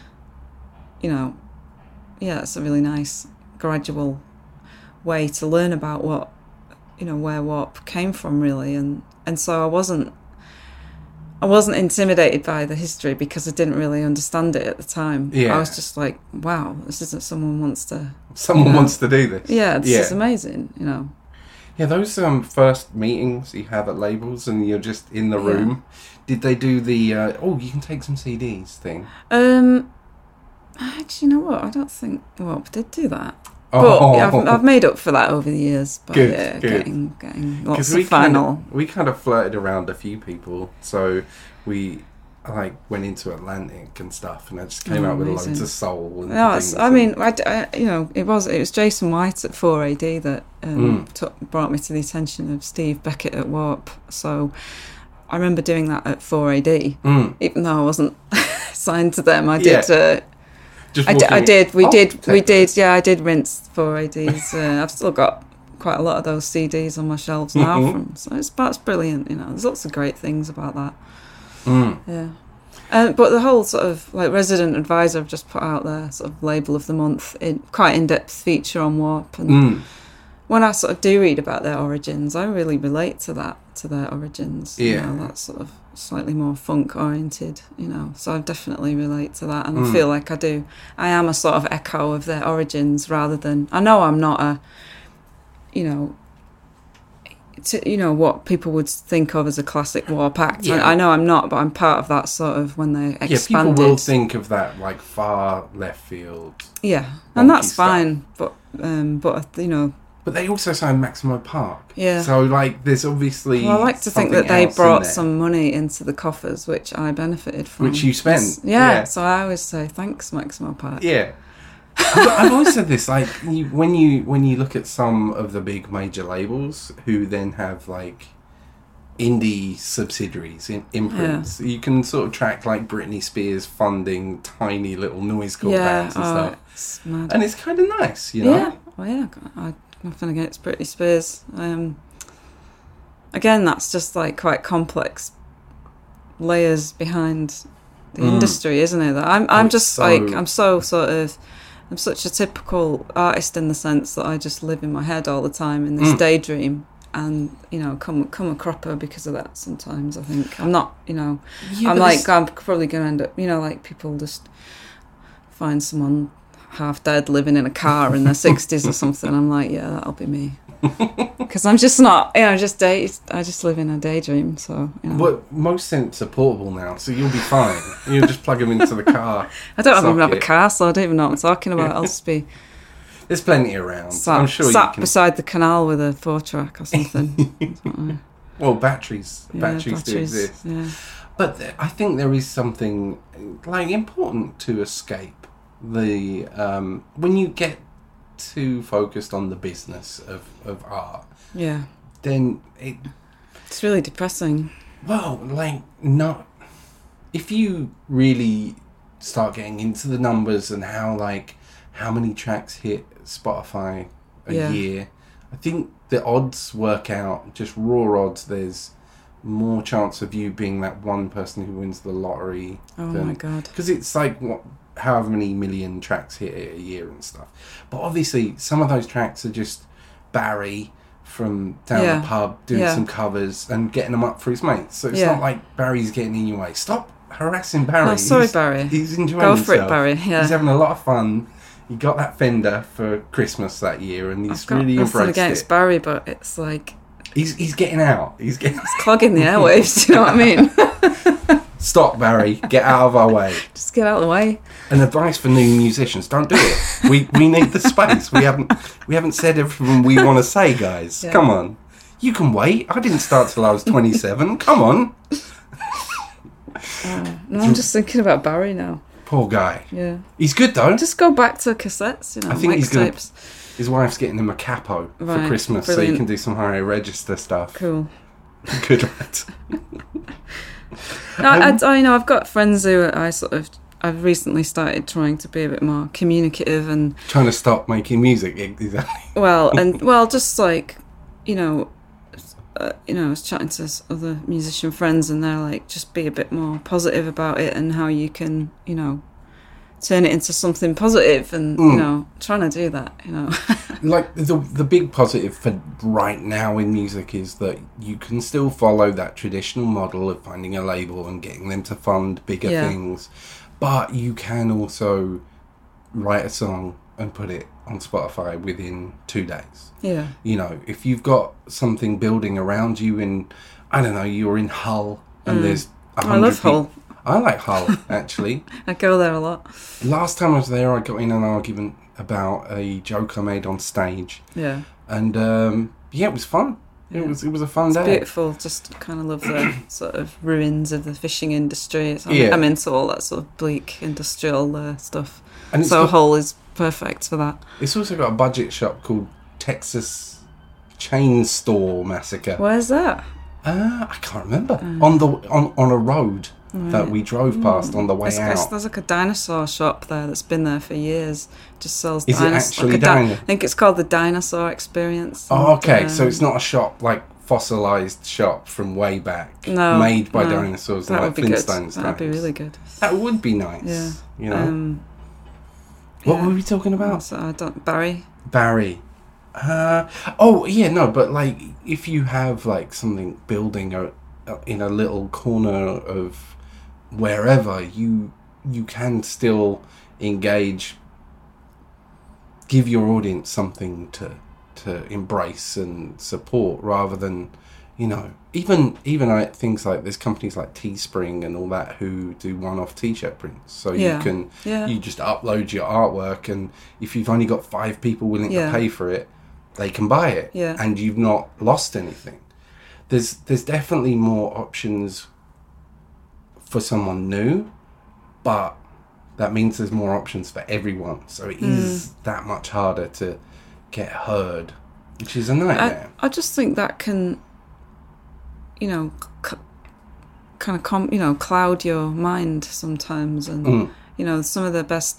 Speaker 8: you know, yeah, it's a really nice gradual way to learn about what, you know, where Warp came from, really. And, and so I wasn't, I wasn't intimidated by the history because I didn't really understand it at the time.
Speaker 5: Yeah.
Speaker 8: I was just like, wow, this isn't someone wants to...
Speaker 5: Someone
Speaker 8: you know,
Speaker 5: wants to do this.
Speaker 8: Yeah, this
Speaker 5: yeah.
Speaker 8: is amazing, you know.
Speaker 5: Yeah, those um, first meetings you have at labels and you're just in the room, yeah. did they do the, uh, oh, you can take some C Ds thing?
Speaker 8: Um, actually, you know what? I don't think Warp did do that.
Speaker 5: Oh.
Speaker 8: But yeah, I've, I've made up for that over the years. But
Speaker 5: good,
Speaker 8: yeah,
Speaker 5: good.
Speaker 8: Getting, getting lots of
Speaker 5: we
Speaker 8: final.
Speaker 5: Kind of, we kind of flirted around a few people. So we like went into Atlantic and stuff, and I just came
Speaker 8: oh,
Speaker 5: out with
Speaker 8: amazing.
Speaker 5: loads of soul. And
Speaker 8: no,
Speaker 5: things
Speaker 8: I
Speaker 5: and,
Speaker 8: mean, I, I, you know, it was it was Jason White at four A D that um,
Speaker 5: mm.
Speaker 8: took, brought me to the attention of Steve Beckett at Warp. So I remember doing that at four A D,
Speaker 5: mm.
Speaker 8: even though I wasn't signed to them. I did.
Speaker 5: Yeah.
Speaker 8: Uh,
Speaker 5: Just
Speaker 8: I, d- I did. We
Speaker 5: oh,
Speaker 8: did. We
Speaker 5: it.
Speaker 8: did. Yeah, I did rinse four A Ds. Uh, I've still got quite a lot of those C Ds on my shelves now.
Speaker 5: Mm-hmm.
Speaker 8: From so it's that's brilliant. You know, there's lots of great things about that.
Speaker 5: Mm.
Speaker 8: Yeah. Uh, but the whole sort of like resident advisor I've just put out there, sort of label of the month, in quite in depth feature on Warp, and
Speaker 5: mm.
Speaker 8: when I sort of do read about their origins, I really relate to that, to their origins.
Speaker 5: Yeah,
Speaker 8: you know, that sort of slightly more funk oriented, you know. So I definitely relate to that, and
Speaker 5: mm.
Speaker 8: I feel like I do. I am a sort of echo of their origins, rather than I know I'm not a, you know. To, you know, what people would think of as a classic Warp act.
Speaker 5: Yeah.
Speaker 8: I, I know I'm not, but I'm part of that sort of when they expanded.
Speaker 5: Yeah, people will think of that like far left field.
Speaker 8: Yeah, and that's
Speaker 5: stuff.
Speaker 8: fine, but um, but you know.
Speaker 5: But they also signed Maximo Park.
Speaker 8: Yeah.
Speaker 5: So like, there's obviously.
Speaker 8: Well, I like to think that they brought some money into the coffers, which I benefited from.
Speaker 5: Which you spent.
Speaker 8: Yeah,
Speaker 5: yeah.
Speaker 8: So I always say thanks, Maximo Park.
Speaker 5: Yeah. I've, I've always said this, like you, when you when you look at some of the big major labels who then have like indie subsidiaries, in, imprints. Yeah. You can sort of track like Britney Spears funding tiny little noise core
Speaker 8: yeah,
Speaker 5: bands and
Speaker 8: oh,
Speaker 5: stuff.
Speaker 8: It's mad.
Speaker 5: And it's kind of nice, you know?
Speaker 8: Yeah, well, yeah, I, nothing against Britney Spears. Um, again, that's just like quite complex layers behind the mm. industry, isn't it? That I'm, I'm just so... like, I'm so sort of, I'm such a typical artist in the sense that I just live in my head all the time in this mm. daydream. And, you know, come come a cropper because of that sometimes, I think. I'm not, you know, yeah, I'm like, this... I'm probably going to end up, you know, like people just find someone half dead living in a car in their sixties or something. I'm like, yeah, that'll be me. Because I'm just not, you know, just day, I just live in a daydream, so, you know.
Speaker 5: Well, most synths are portable now, so you'll be fine. You'll just plug them into the car.
Speaker 8: I don't even have a car, so I don't even know what I'm talking about. I'll just be...
Speaker 5: There's plenty around.
Speaker 8: Sat,
Speaker 5: I'm sure
Speaker 8: sat
Speaker 5: you can...
Speaker 8: beside the canal with a four-track or something.
Speaker 5: Well, batteries.
Speaker 8: Yeah,
Speaker 5: batteries,
Speaker 8: batteries
Speaker 5: do exist.
Speaker 8: Yeah.
Speaker 5: But th- I think there is something like important to escape the... Um, when you get too focused on the business of, of art,
Speaker 8: yeah,
Speaker 5: then it...
Speaker 8: It's really depressing.
Speaker 5: Well, like, not... If you really start getting into the numbers and how, like... how many tracks hit Spotify a
Speaker 8: yeah.
Speaker 5: year, I think the odds work out, just raw odds, there's more chance of you being that one person who wins the lottery.
Speaker 8: Oh
Speaker 5: than,
Speaker 8: my God.
Speaker 5: Because it's like what, however many million tracks hit a year and stuff. But obviously some of those tracks are just Barry from down
Speaker 8: yeah.
Speaker 5: the pub doing
Speaker 8: yeah.
Speaker 5: some covers and getting them up for his mates. So it's
Speaker 8: yeah.
Speaker 5: not like Barry's getting in your way. Stop harassing Barry.
Speaker 8: Oh, sorry,
Speaker 5: he's,
Speaker 8: Barry.
Speaker 5: He's enjoying
Speaker 8: Go
Speaker 5: himself.
Speaker 8: for it, Barry. Yeah.
Speaker 5: He's having a lot of fun. He got that Fender for Christmas that year, and he's
Speaker 8: I've got
Speaker 5: really
Speaker 8: nothing
Speaker 5: embraced
Speaker 8: against
Speaker 5: it.
Speaker 8: Barry, but it's like
Speaker 5: he's he's getting out. He's getting.
Speaker 8: It's clogging the airwaves. Do you know what I mean?
Speaker 5: Stop, Barry. Get out of our way.
Speaker 8: Just get out of the way.
Speaker 5: An advice for new musicians: don't do it. We we need the space. We haven't we haven't said everything we want to say, guys. Yeah. Come on. You can wait. I didn't start till I was twenty-seven. Come on.
Speaker 8: Uh, no, I'm just thinking about Barry now.
Speaker 5: Poor guy.
Speaker 8: Yeah.
Speaker 5: He's good though.
Speaker 8: Just go back to cassettes, you know.
Speaker 5: I think he's gonna,
Speaker 8: tapes.
Speaker 5: His wife's getting him a capo
Speaker 8: right.
Speaker 5: for Christmas,
Speaker 8: Brilliant.
Speaker 5: so he can do some higher register stuff.
Speaker 8: Cool.
Speaker 5: Good lad.
Speaker 8: no, um, I, I, you know, I've got friends who I sort of. I've recently started trying to be a bit more communicative and
Speaker 5: trying to stop making music. Exactly.
Speaker 8: Well, and well, just like, you know. Uh, you know, I was chatting to other musician friends and they're like, just be a bit more positive about it and how you can, you know, turn it into something positive and, mm. you know, trying to do that, you know.
Speaker 5: Like, the the big positive for right now in music is that you can still follow that traditional model of finding a label and getting them to fund bigger
Speaker 8: yeah.
Speaker 5: things, but you can also write a song and put it on Spotify within two days.
Speaker 8: Yeah.
Speaker 5: You know, if you've got something building around you in, I don't know, you're in Hull and mm. there's a hundred
Speaker 8: I love
Speaker 5: people.
Speaker 8: Hull.
Speaker 5: I like Hull, actually.
Speaker 8: I go there a lot.
Speaker 5: Last time I was there, I got in an argument about a joke I made on stage.
Speaker 8: Yeah.
Speaker 5: And, um, yeah, it was fun.
Speaker 8: Yeah.
Speaker 5: It was it was a fun
Speaker 8: it's
Speaker 5: day.
Speaker 8: Beautiful. Just kind of love the sort of ruins of the fishing industry. I'm,
Speaker 5: yeah.
Speaker 8: I'm into all that sort of bleak industrial uh, stuff.
Speaker 5: And
Speaker 8: so
Speaker 5: got,
Speaker 8: Hull is perfect for that.
Speaker 5: It's also got a budget shop called Texas Chain Store Massacre.
Speaker 8: Where's that?
Speaker 5: Uh, I can't remember. Uh, on the on, on a road right. that we drove past mm. on the way
Speaker 8: it's,
Speaker 5: out.
Speaker 8: It's, there's like a dinosaur shop there that's been there for years. Just sells
Speaker 5: Is
Speaker 8: dinosaurs.
Speaker 5: it actually
Speaker 8: like
Speaker 5: down
Speaker 8: di- I think it's called the Dinosaur Experience.
Speaker 5: Oh, okay.
Speaker 8: And, um,
Speaker 5: so it's not a shop like fossilized shop from way back.
Speaker 8: No,
Speaker 5: made by
Speaker 8: no.
Speaker 5: dinosaurs
Speaker 8: that
Speaker 5: like
Speaker 8: would be
Speaker 5: Flintstones.
Speaker 8: That would be really good.
Speaker 5: That would be nice.
Speaker 8: Yeah.
Speaker 5: You know.
Speaker 8: Um,
Speaker 5: what
Speaker 8: yeah.
Speaker 5: were we talking about?
Speaker 8: So I don't Barry.
Speaker 5: Barry. Uh, oh yeah, no, but like if you have like something building a, in a little corner of wherever, you you can still engage, give your audience something to to embrace and support, rather than, you know, even even like things like there's companies like Teespring and all that who do one-off T-shirt prints, so
Speaker 8: yeah.
Speaker 5: you can
Speaker 8: yeah.
Speaker 5: you just upload your artwork, and if you've only got five people willing
Speaker 8: yeah.
Speaker 5: to pay for it, they can buy it,
Speaker 8: yeah.
Speaker 5: and you've not lost anything. There's there's definitely more options for someone new, but that means there's more options for everyone, so it mm. is that much harder to get heard, which is a nightmare.
Speaker 8: I, I just think that can, you know, c- kind of, com- you know, cloud your mind sometimes. And, mm. you know, some of the best,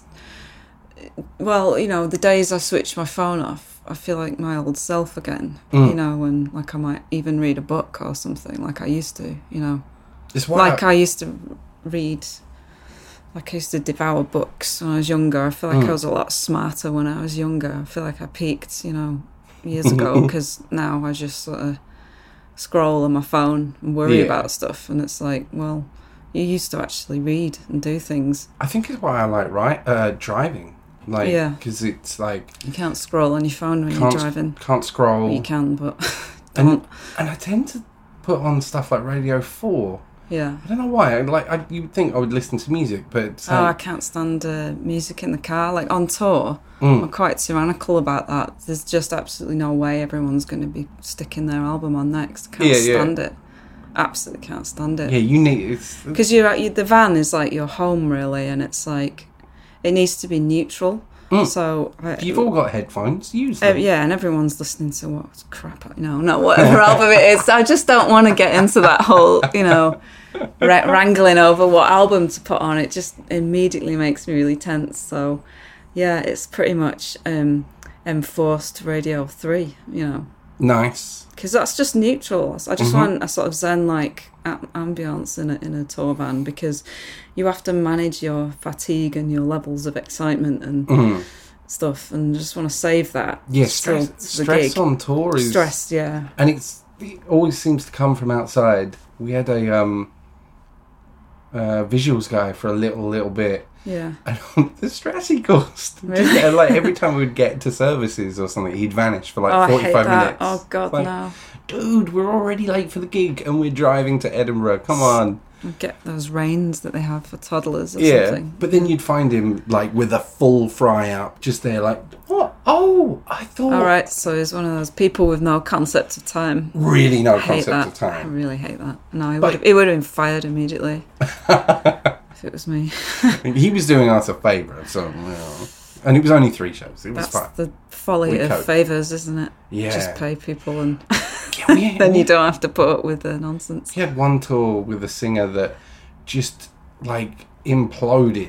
Speaker 8: well, you know, the days I switch my phone off, I feel like my old self again, mm. you know, and like I might even read a book or something like I used to, you know.
Speaker 5: It's
Speaker 8: like I used to read, like I used to devour books when I was younger. I feel like mm. I was a lot smarter when I was younger. I feel like I peaked, you know, years ago, because now I just sort of scroll on my phone and worry yeah. about stuff. And it's like, well, you used to actually read and do things.
Speaker 5: I think it's why I like right, uh, driving. Like,
Speaker 8: yeah.
Speaker 5: Because it's like...
Speaker 8: You can't scroll on your phone when you're driving.
Speaker 5: Can't scroll.
Speaker 8: You can, but
Speaker 5: and,
Speaker 8: don't.
Speaker 5: And I tend to put on stuff like Radio four.
Speaker 8: Yeah.
Speaker 5: I don't know why. Like, I, you'd think I would listen to music, but...
Speaker 8: Um, oh, I can't stand uh, music in the car. Like, on tour, mm. I'm quite tyrannical about that. There's just absolutely no way everyone's going to be sticking their album on next. I can't yeah, stand yeah. it. Absolutely can't stand it.
Speaker 5: Yeah, you need...
Speaker 8: Because you're at, you, the van is like your home, really, and it's like... It needs to be neutral. Mm. So I,
Speaker 5: you've all got headphones. Use them.
Speaker 8: Uh, yeah, and everyone's listening to what crap. You know, not whatever album it is. I just don't want to get into that whole, you know, ra- wrangling over what album to put on. It just immediately makes me really tense. So, yeah, it's pretty much um, enforced Radio three. You know.
Speaker 5: Nice.
Speaker 8: Because that's just neutral. I just mm-hmm. want a sort of zen-like ambience in a, in a tour van, because you have to manage your fatigue and your levels of excitement and mm-hmm. stuff, and just want to save that.
Speaker 5: Yeah, stress, stress on tour is...
Speaker 8: Stress, yeah.
Speaker 5: And it's it always seems to come from outside. We had a um, uh, visuals guy for a little, little bit.
Speaker 8: Yeah.
Speaker 5: And the stress he caused. Really? Just, like, every time we'd get to services or something, he'd vanish for like
Speaker 8: oh,
Speaker 5: forty-five
Speaker 8: I hate
Speaker 5: minutes.
Speaker 8: That. Oh, God,
Speaker 5: like,
Speaker 8: no.
Speaker 5: Dude, we're already late for the gig and we're driving to Edinburgh. Come on.
Speaker 8: Get those reins that they have for toddlers or
Speaker 5: yeah,
Speaker 8: something.
Speaker 5: But then you'd find him like with a full fry up, just there like, what? Oh, I thought...
Speaker 8: All right, so he's one of those people with no concept of time.
Speaker 5: Really no
Speaker 8: I
Speaker 5: concept
Speaker 8: that.
Speaker 5: of time.
Speaker 8: I really hate that. No, he would, have, he would have been fired immediately if it was me.
Speaker 5: He was doing us a favour, so... You know. And it was only three shows. It was
Speaker 8: That's
Speaker 5: fine.
Speaker 8: the folly we of coped. Favours, isn't it?
Speaker 5: Yeah.
Speaker 8: Just pay people and
Speaker 5: yeah, we,
Speaker 8: then
Speaker 5: we,
Speaker 8: you don't have to put up with the nonsense.
Speaker 5: He had one tour with a singer that just, like, imploded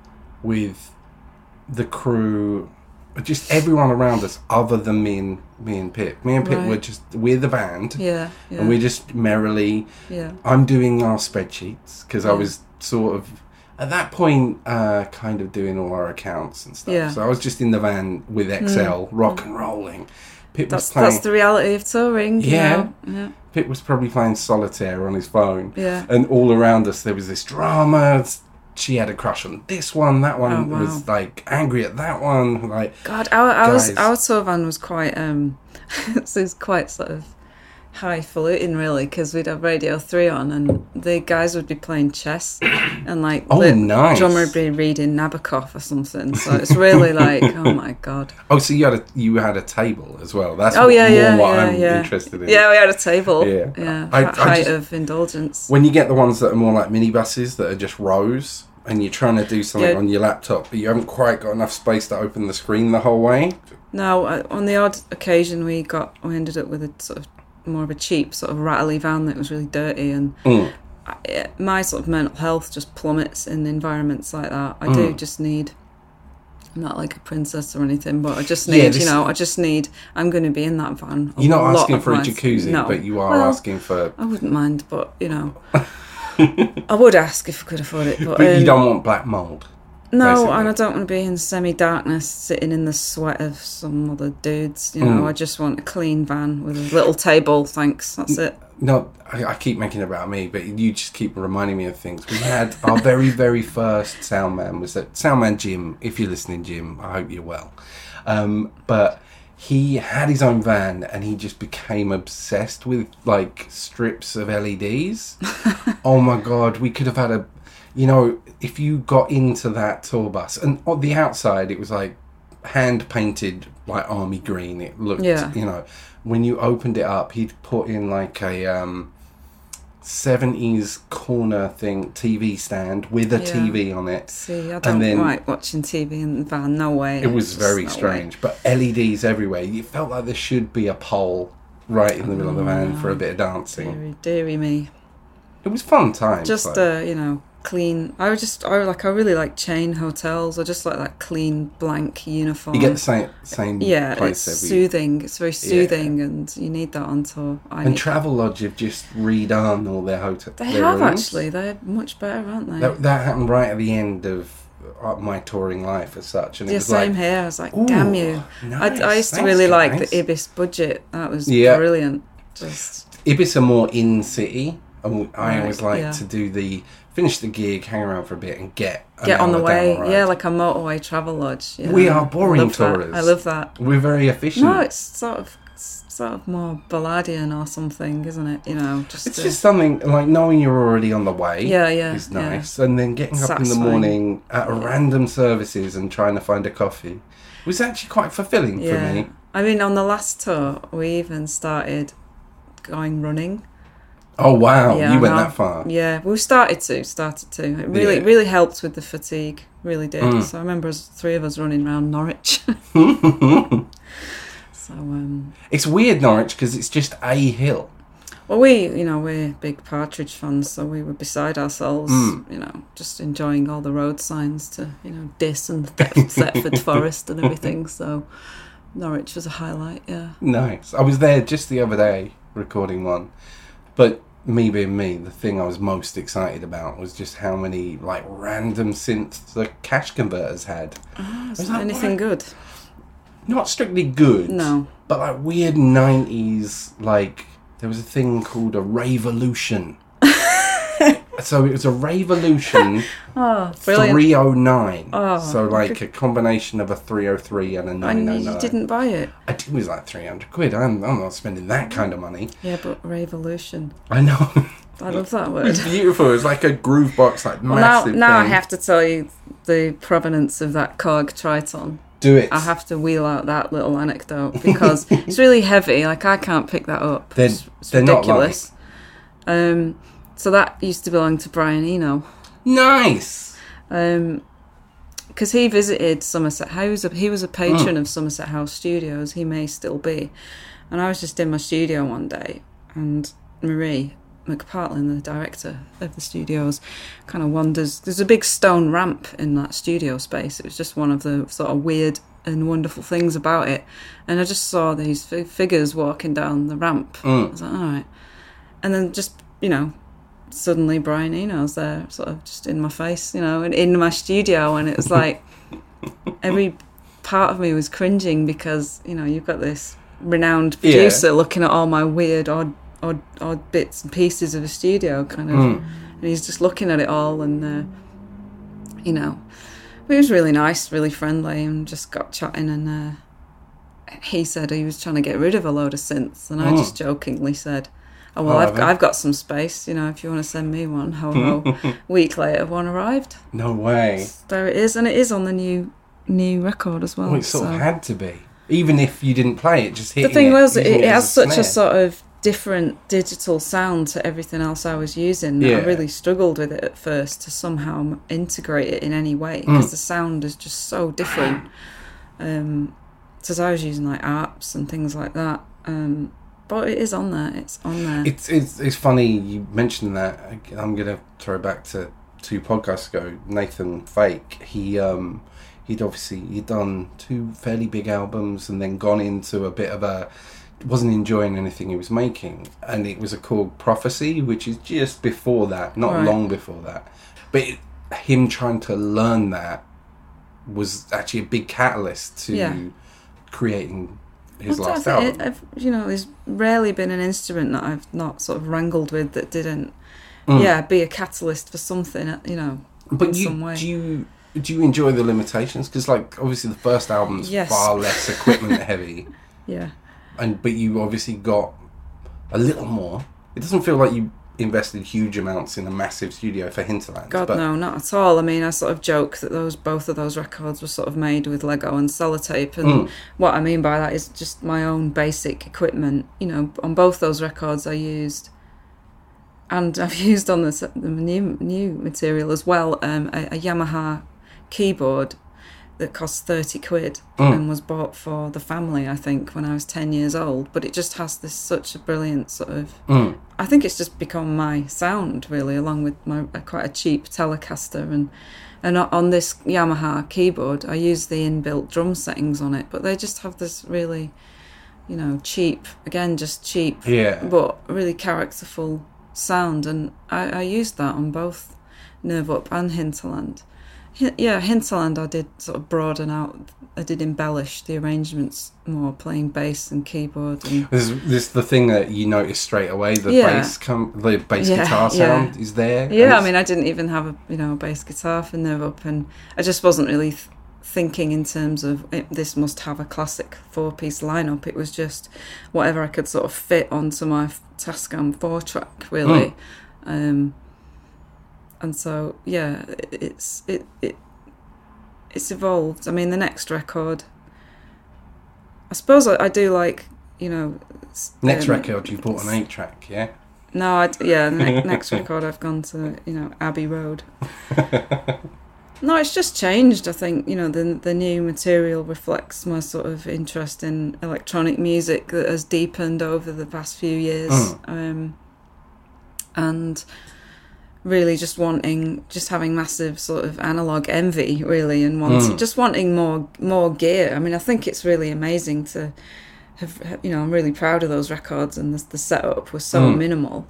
Speaker 5: with the crew, just everyone around us other than me and, me and Pip. Me and Pip right. were just, we're the band.
Speaker 8: Yeah, yeah.
Speaker 5: And we're just merrily,
Speaker 8: yeah.
Speaker 5: I'm doing our spreadsheets, because
Speaker 8: yeah.
Speaker 5: I was sort of... At that point, uh, kind of doing all our accounts and stuff.
Speaker 8: Yeah.
Speaker 5: So I was just in the van with Excel, mm. rock and rolling. Pip
Speaker 8: that's,
Speaker 5: was playing...
Speaker 8: That's the reality of touring.
Speaker 5: Yeah.
Speaker 8: You know? Yeah.
Speaker 5: Pip was probably playing solitaire on his phone.
Speaker 8: Yeah.
Speaker 5: And all around us, there was this drama. She had a crush on this one. That one
Speaker 8: oh, wow.
Speaker 5: was, like, angry at that one. Like,
Speaker 8: God, our, ours, our tour van was quite... Um, so it was quite sort of... highfalutin, really, because we'd have Radio three on and the guys would be playing chess and like
Speaker 5: oh,
Speaker 8: the
Speaker 5: nice.
Speaker 8: drummer would be reading Nabokov or something, so it's really like oh my God.
Speaker 5: Oh, so you had a you had a table as well. That's
Speaker 8: oh, yeah,
Speaker 5: more
Speaker 8: yeah,
Speaker 5: what
Speaker 8: yeah,
Speaker 5: I'm
Speaker 8: yeah.
Speaker 5: interested in.
Speaker 8: Yeah, we had a table.
Speaker 5: Yeah,
Speaker 8: yeah.
Speaker 5: I,
Speaker 8: Height
Speaker 5: I just,
Speaker 8: of indulgence.
Speaker 5: When you get the ones that are more like minibuses that are just rows and you're trying to do something
Speaker 8: yeah.
Speaker 5: on your laptop but you haven't quite got enough space to open the screen the whole way.
Speaker 8: No, on the odd occasion we got we ended up with a sort of more of a cheap sort of rattly van that was really dirty, and
Speaker 5: mm.
Speaker 8: I, my sort of mental health just plummets in environments like that. I
Speaker 5: mm.
Speaker 8: do just need, I'm not like a princess or anything, but I just need, yeah, this, you know, I just need, I'm going to be in that van.
Speaker 5: You're not asking for a jacuzzi,
Speaker 8: no.
Speaker 5: but you are
Speaker 8: well,
Speaker 5: asking for...
Speaker 8: I wouldn't mind, but, you know, I would ask if I could afford it. But,
Speaker 5: but
Speaker 8: um,
Speaker 5: you don't want black mould.
Speaker 8: No,
Speaker 5: basically.
Speaker 8: And I don't want to be in semi-darkness, sitting in the sweat of some other dudes. You know, mm. I just want a clean van with a little table. Thanks, that's it.
Speaker 5: No, I, I keep making it about me, but you just keep reminding me of things. We had our very, very first soundman was that soundman Jim. If you're listening, Jim, I hope you're well. Um, but he had his own van, and he just became obsessed with like strips of L E Ds. Oh my God, we could have had a. You know, if you got into that tour bus, and on the outside it was like hand painted like army green. It looked,
Speaker 8: yeah.
Speaker 5: you know, when you opened it up, he'd put in like a um, seventies corner thing T V stand with a yeah. T V on it.
Speaker 8: See, I don't then, like watching T V in the van. No way.
Speaker 5: It was very
Speaker 8: no
Speaker 5: strange,
Speaker 8: way.
Speaker 5: but L E Ds everywhere. You felt like there should be a pole right in the middle of the van for a bit of dancing.
Speaker 8: Deary, deary me.
Speaker 5: It was fun times.
Speaker 8: Just,
Speaker 5: though.
Speaker 8: uh, you know, clean. I would just, I like, I really like chain hotels. I just like that clean, blank uniform.
Speaker 5: You get the same same
Speaker 8: yeah,
Speaker 5: place
Speaker 8: it's
Speaker 5: every...
Speaker 8: soothing. It's very soothing,
Speaker 5: Yeah.
Speaker 8: and you need that on tour. I
Speaker 5: And
Speaker 8: need
Speaker 5: Travelodge have just redone all their hotels.
Speaker 8: They have, actually. They're much better, aren't they?
Speaker 5: That, that happened right at the end of uh, my touring life as such. And it
Speaker 8: Yeah,
Speaker 5: was
Speaker 8: same
Speaker 5: like,
Speaker 8: here. I was like,
Speaker 5: ooh,
Speaker 8: damn you.
Speaker 5: nice.
Speaker 8: I, I used to
Speaker 5: Thanks,
Speaker 8: really like
Speaker 5: guys.
Speaker 8: the Ibis budget. That was
Speaker 5: Yeah.
Speaker 8: brilliant. Just
Speaker 5: Ibis are more in-city. And I
Speaker 8: Right,
Speaker 5: always like
Speaker 8: yeah.
Speaker 5: to do the... Finish the gig, hang around for a bit and get an
Speaker 8: get on the
Speaker 5: hour
Speaker 8: way.
Speaker 5: down the road.
Speaker 8: Yeah, like a motorway travel lodge. You
Speaker 5: We
Speaker 8: know.
Speaker 5: are boring
Speaker 8: I love that.
Speaker 5: tourists.
Speaker 8: I love that.
Speaker 5: We're very efficient.
Speaker 8: No, it's sort of it's sort of more Balladian or something, isn't it? You know, just
Speaker 5: It's
Speaker 8: to-
Speaker 5: just something like knowing you're already on the way.
Speaker 8: Yeah, yeah,
Speaker 5: is
Speaker 8: yeah.
Speaker 5: nice, and then getting up in the
Speaker 8: Satisfying.
Speaker 5: morning at random services and trying to find a coffee was actually quite fulfilling
Speaker 8: yeah.
Speaker 5: for me.
Speaker 8: I mean, on the last tour, we even started going running.
Speaker 5: Oh wow,
Speaker 8: Yeah,
Speaker 5: you went
Speaker 8: I know.
Speaker 5: that far.
Speaker 8: Yeah, we started to, started to. It really,
Speaker 5: Yeah.
Speaker 8: really helped with the fatigue. Really did.
Speaker 5: Mm.
Speaker 8: So I remember us, three of us running around Norwich. so, um,
Speaker 5: It's weird, Norwich, because it's just a hill.
Speaker 8: well, we, you know, we're big Partridge fans, so we were beside ourselves,
Speaker 5: Mm.
Speaker 8: you know, just enjoying all the road signs to, you know, Diss and Thet- Thetford Forest and everything. So Norwich was a highlight. Yeah.
Speaker 5: Nice. I was there just the other day recording one, but me being me, the thing I was most excited about was just how many like random synths the cash converters had.
Speaker 8: Oh, is
Speaker 5: was
Speaker 8: that
Speaker 5: like,
Speaker 8: anything
Speaker 5: what?
Speaker 8: good?
Speaker 5: Not strictly good,
Speaker 8: No.
Speaker 5: but like weird nineties, like there was a thing called a Raveolution. So it was a Raveolution
Speaker 8: Oh, brilliant.
Speaker 5: three oh nine.
Speaker 8: Oh,
Speaker 5: so like a combination of a three oh three and a nine oh
Speaker 8: And
Speaker 5: nine.
Speaker 8: you didn't buy it?
Speaker 5: I think it was like three hundred quid. I'm, I'm not spending that kind of money.
Speaker 8: Yeah, but Raveolution.
Speaker 5: I know.
Speaker 8: I love that
Speaker 5: It
Speaker 8: word.
Speaker 5: was beautiful. It was like a groove box, like
Speaker 8: Well, now,
Speaker 5: massive
Speaker 8: now I
Speaker 5: thing.
Speaker 8: have to tell you the provenance of that Korg Triton.
Speaker 5: Do it.
Speaker 8: I have to wheel out that little anecdote because it's really heavy. Like, I can't pick that up.
Speaker 5: They're,
Speaker 8: it's, it's
Speaker 5: they're
Speaker 8: ridiculous. Um, so that used to belong to Brian Eno.
Speaker 5: not like... Nice.
Speaker 8: Um, because he visited Somerset House. He was a patron of Somerset House Studios. He may still be. And I was just in my studio one day, and Marie McPartlin, the director of the studios, kind of wanders. There's a big stone ramp in that studio space. It was just one of the sort of weird and wonderful things about it. And I just saw these f- figures walking down the ramp.
Speaker 5: Mm.
Speaker 8: I was like, all right. And then just, you know, suddenly Brian Eno's there, sort of just in my face, you know, and in my studio. And it was like every part of me was cringing because, you know, you've got this renowned producer
Speaker 5: Yeah.
Speaker 8: looking at all my weird, odd, odd, odd bits and pieces of a studio, kind of,
Speaker 5: Mm.
Speaker 8: and he's just looking at it all, and uh, you know, but he was really nice, really friendly, and just got chatting, and uh, he said he was trying to get rid of a load of synths, and I
Speaker 5: Mm.
Speaker 8: just jokingly said, "Oh well,
Speaker 5: Oh,
Speaker 8: I've
Speaker 5: have
Speaker 8: got,
Speaker 5: you?
Speaker 8: I've got some space, you know, if you want to send me one." Ho ho! Week later, one arrived.
Speaker 5: No way.
Speaker 8: There it is, and it is on the new new record as well.
Speaker 5: Well, it sort
Speaker 8: so.
Speaker 5: of had to be. Even if you didn't play it, just hitting
Speaker 8: The thing
Speaker 5: it,
Speaker 8: was, it,
Speaker 5: using
Speaker 8: it
Speaker 5: as
Speaker 8: has such a
Speaker 5: snare.
Speaker 8: sort of different digital sound to everything else I was using that
Speaker 5: Yeah.
Speaker 8: I really struggled with it at first to somehow integrate it in any way
Speaker 5: Mm.
Speaker 8: because the sound is just so different. Um, so I was using like apps and things like that. Um, but it is on there. It's on there.
Speaker 5: It's, it's it's funny you mentioned that. I'm gonna throw back to two podcasts ago. Nathan Fake. He um he'd obviously he'd done two fairly big albums and then gone into a bit of a wasn't enjoying anything he was making, and it was a called Prophecy, which is just before that, not
Speaker 8: Right.
Speaker 5: long before that. But it, him trying to learn that was actually a big catalyst to
Speaker 8: Yeah.
Speaker 5: creating his
Speaker 8: Well,
Speaker 5: last
Speaker 8: I've-
Speaker 5: album.
Speaker 8: I've, you know, there's rarely been an instrument that I've not sort of wrangled with that didn't,
Speaker 5: Mm.
Speaker 8: yeah, be a catalyst for something, you know,
Speaker 5: But
Speaker 8: in
Speaker 5: you,
Speaker 8: some way.
Speaker 5: do you do you enjoy the limitations? Because like obviously the first album's
Speaker 8: Yes.
Speaker 5: far less equipment heavy,
Speaker 8: Yeah.
Speaker 5: and but you obviously got a little more. It doesn't feel like you invested huge amounts in a massive studio for Hinterland.
Speaker 8: God,
Speaker 5: but
Speaker 8: no, not at all. I mean, I sort of joke that those both of those records were sort of made with Lego and sellotape, and
Speaker 5: Mm.
Speaker 8: what I mean by that is just my own basic equipment. You know, on both those records, I used, and I've used on the, the new new material as well, um, a, a Yamaha keyboard. that cost thirty quid
Speaker 5: mm.
Speaker 8: and was bought for the family, I think, when I was ten years old. But it just has this such a brilliant sort of...
Speaker 5: Mm.
Speaker 8: I think it's just become my sound, really, along with my uh, quite a cheap Telecaster. And, and on this Yamaha keyboard, I use the inbuilt drum settings on it, but they just have this really, you know, cheap, again, just cheap,
Speaker 5: yeah.
Speaker 8: but really characterful sound. And I, I used that on both Nerve Up and Hinterland. Yeah, Hinterland I did sort of broaden out. I did embellish the arrangements more, playing bass and keyboard. And
Speaker 5: this, is, this is the thing that you notice straight away. The
Speaker 8: yeah.
Speaker 5: bass, come, the bass
Speaker 8: yeah,
Speaker 5: guitar sound
Speaker 8: yeah.
Speaker 5: is there.
Speaker 8: Yeah, I mean, I didn't even have a you know a bass guitar for Nerve Up, and I just wasn't really th- thinking in terms of it, this must have a classic four-piece lineup. It was just whatever I could sort of fit onto my Tascam four-track, really. Mm. Um, And so, yeah, it's it, it it's evolved. I mean, the next record, I suppose I, I do like, you know...
Speaker 5: Next
Speaker 8: um,
Speaker 5: record, you bought an eight-track, yeah?
Speaker 8: No, I, yeah, ne- next record I've gone to, you know, Abbey Road. No, it's just changed, I think. You know, the the new material reflects my sort of interest in electronic music that has deepened over the past few years. Mm. Um, and... really just wanting, just having massive sort of analog envy, really, and wanting, mm. just wanting more more gear. I mean, I think it's really amazing to have, you know, I'm really proud of those records, and the, the setup was so mm. minimal.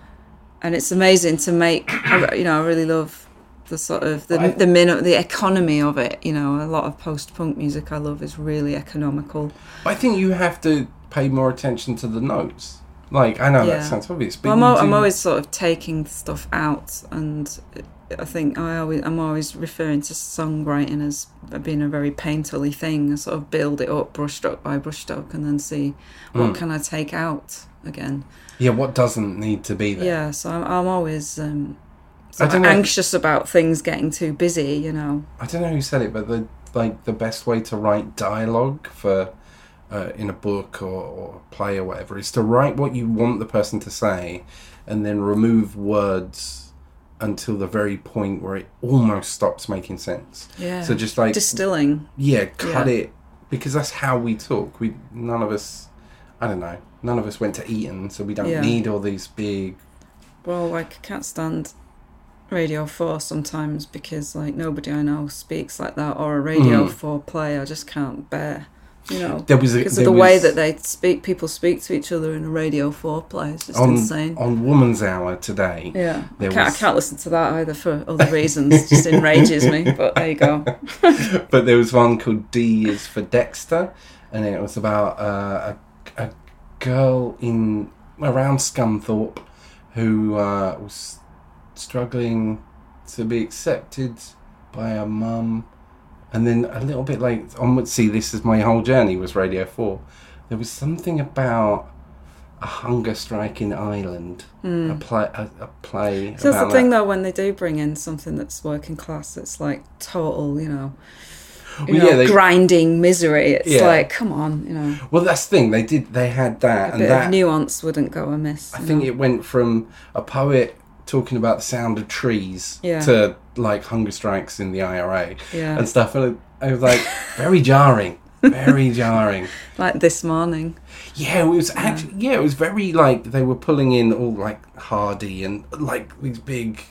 Speaker 8: And it's amazing to make, you know, I really love the sort of, the I, the, min- the economy of it, you know. A lot of post-punk music I love is really economical.
Speaker 5: I think you have to pay more attention to the notes. Like, I know yeah. that sounds obvious, but
Speaker 8: well, I'm,
Speaker 5: do...
Speaker 8: I'm always sort of taking stuff out, and I think I always, I'm always referring to songwriting as being a very painterly thing. I sort of build it up, brushstroke by brushstroke, and then see what mm. can I take out again.
Speaker 5: Yeah, what doesn't need to be there.
Speaker 8: Yeah, so I'm, I'm always um, sort of anxious about things getting too busy, you know.
Speaker 5: I don't know who said it, but the like the best way to write dialogue for... Uh, in a book or, or a play or whatever, is to write what you want the person to say and then remove words until the very point where it almost stops making sense.
Speaker 8: Yeah.
Speaker 5: So just like...
Speaker 8: distilling.
Speaker 5: Yeah, cut
Speaker 8: yeah.
Speaker 5: it. Because that's how we talk. We None of us... I don't know. None of us went to Eton, so we don't yeah. need all these big...
Speaker 8: Well, like, I can't stand Radio four sometimes because, like, nobody I know speaks like that, or a Radio mm. four play I just can't bear. You know,
Speaker 5: there was a,
Speaker 8: because
Speaker 5: there
Speaker 8: of the
Speaker 5: was,
Speaker 8: way that they speak, people speak to each other in a Radio four play. It's just
Speaker 5: on,
Speaker 8: insane.
Speaker 5: On Woman's Hour today,
Speaker 8: yeah,
Speaker 5: there
Speaker 8: I can't,
Speaker 5: was...
Speaker 8: I can't listen to that either for other reasons. It just enrages me. But there you go.
Speaker 5: But there was one called D is for Dexter, and it was about uh, a a girl in around Scunthorpe who uh, was struggling to be accepted by her mum. And then a little bit like onward, see, this is my whole journey was Radio four. There was something about a hunger strike in Ireland, mm. a play. A, a play
Speaker 8: so
Speaker 5: about
Speaker 8: that's the thing,
Speaker 5: that.
Speaker 8: though, when they do bring in something that's working class, it's like total, you know, you
Speaker 5: well,
Speaker 8: know
Speaker 5: yeah, they,
Speaker 8: grinding misery. It's
Speaker 5: yeah.
Speaker 8: like, come on, you know.
Speaker 5: Well, that's the thing. They did. They had that,
Speaker 8: a
Speaker 5: and
Speaker 8: bit
Speaker 5: that
Speaker 8: of nuance wouldn't go amiss.
Speaker 5: I think know? It went from a poet talking about the sound of trees
Speaker 8: yeah.
Speaker 5: to like hunger strikes in the I R A
Speaker 8: yeah.
Speaker 5: and stuff, and it was like very jarring, very jarring.
Speaker 8: Like This Morning.
Speaker 5: Yeah, it was actually yeah. yeah, it was very like they were pulling in all like Hardy and like these big,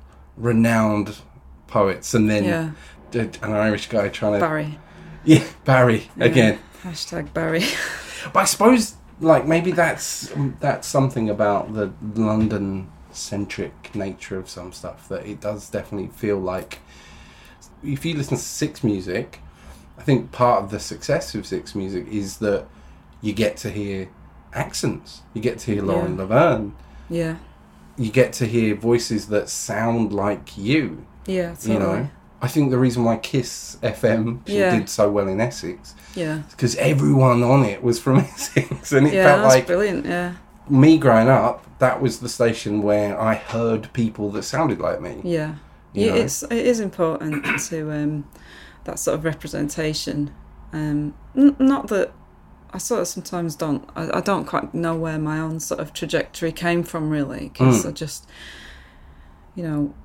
Speaker 5: renowned poets, and then
Speaker 8: yeah.
Speaker 5: an Irish guy trying to
Speaker 8: Barry.
Speaker 5: Yeah, Barry
Speaker 8: yeah.
Speaker 5: again.
Speaker 8: Hashtag Barry.
Speaker 5: But I suppose like maybe that's that's something about the London centric nature of some stuff, that it does definitely feel like if you listen to Six music, I think part of the success of Six music is that you get to hear accents, you get to hear Lauren
Speaker 8: yeah.
Speaker 5: Laverne,
Speaker 8: yeah
Speaker 5: you get to hear voices that sound like you.
Speaker 8: Yeah, totally.
Speaker 5: You know, I think the reason why Kiss F M
Speaker 8: yeah.
Speaker 5: did so well in Essex
Speaker 8: yeah
Speaker 5: is because everyone on it was from Essex, and it
Speaker 8: yeah,
Speaker 5: felt
Speaker 8: that's
Speaker 5: like
Speaker 8: brilliant. Yeah,
Speaker 5: me growing up, that was the station where I heard people that sounded like me.
Speaker 8: Yeah,
Speaker 5: you know?
Speaker 8: it's it is important to um, that sort of representation. Um, n- not that I sort of sometimes don't. I, I don't quite know where my own sort of trajectory came from, really, because mm. I just, you know,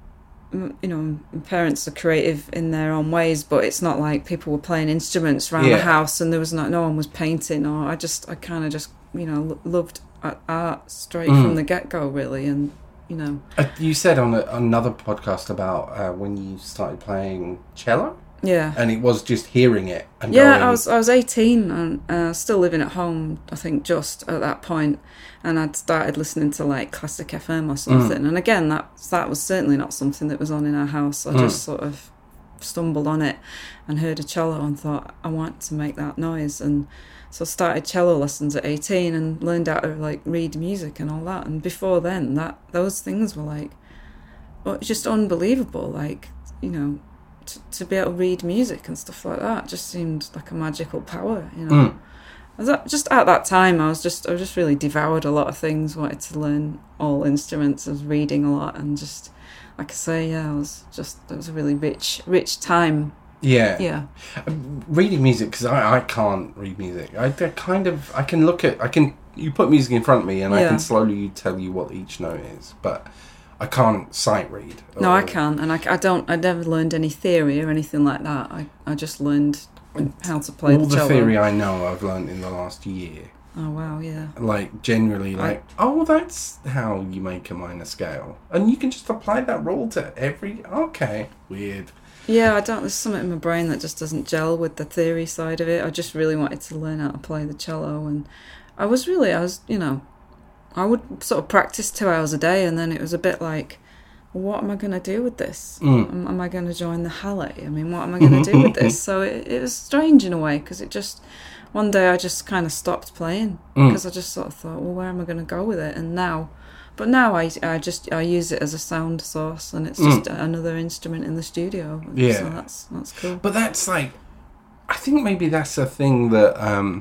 Speaker 8: you know, my parents are creative in their own ways, but it's not like people were playing instruments around
Speaker 5: Yeah.
Speaker 8: the house and there was not, no one was painting, or I just, I kind of just, you know, lo- loved art straight
Speaker 5: Mm.
Speaker 8: from the get-go, really, and, you know.
Speaker 5: Uh, you said on a, another podcast about uh, when you started playing cello?
Speaker 8: Yeah.
Speaker 5: And it was just hearing it and
Speaker 8: Yeah,
Speaker 5: going...
Speaker 8: I was I was eighteen and uh, still living at home, I think, just at that point, and I'd started listening to like Classic F M or something. Mm. And again, that that was certainly not something that was on in our house. I mm. just sort of stumbled on it and heard a cello and thought, I want to make that noise. And so I started cello lessons at eighteen and learned how to like read music and all that. And before then, that those things were like, well, just unbelievable. Like, you know, To, to be able to read music and stuff like that just seemed like a magical power, you know. Mm. I was at, just at that time, I was just I just really devoured a lot of things. Wanted to learn all instruments. I was reading a lot, and just like I say, yeah, I was just it was a really rich, rich time.
Speaker 5: Yeah,
Speaker 8: yeah.
Speaker 5: Um, reading music, because I, I can't read music. I I kind of I can look at I can you put music in front of me and yeah. I can slowly tell you what each note is, but I can't sight read. Or...
Speaker 8: No, I can't, and I, I don't. I never learned any theory or anything like that. I, I just learned how to play
Speaker 5: all
Speaker 8: the cello.
Speaker 5: All the theory I know I've learned in the last year.
Speaker 8: Oh wow, yeah.
Speaker 5: Like generally, like I... oh, that's how you make a minor scale, and you can just apply that rule to every. Okay, weird.
Speaker 8: Yeah, I don't. There's something in my brain that just doesn't gel with the theory side of it. I just really wanted to learn how to play the cello, and I was really, I was, you know. I would sort of practice two hours a day, and then it was a bit like, well, what am I going to do with this? Mm. Am, am I going to join the Halle? I mean, what am I going to do with this? So it, it was strange in a way, because it just, one day I just kind of stopped playing, because mm. I just sort of thought, well, where am I going to go with it? And now, but now I, I just, I use it as a sound source, and it's just mm. another instrument in the studio.
Speaker 5: Yeah.
Speaker 8: So that's, that's cool.
Speaker 5: But that's like, I think maybe that's a thing that, um,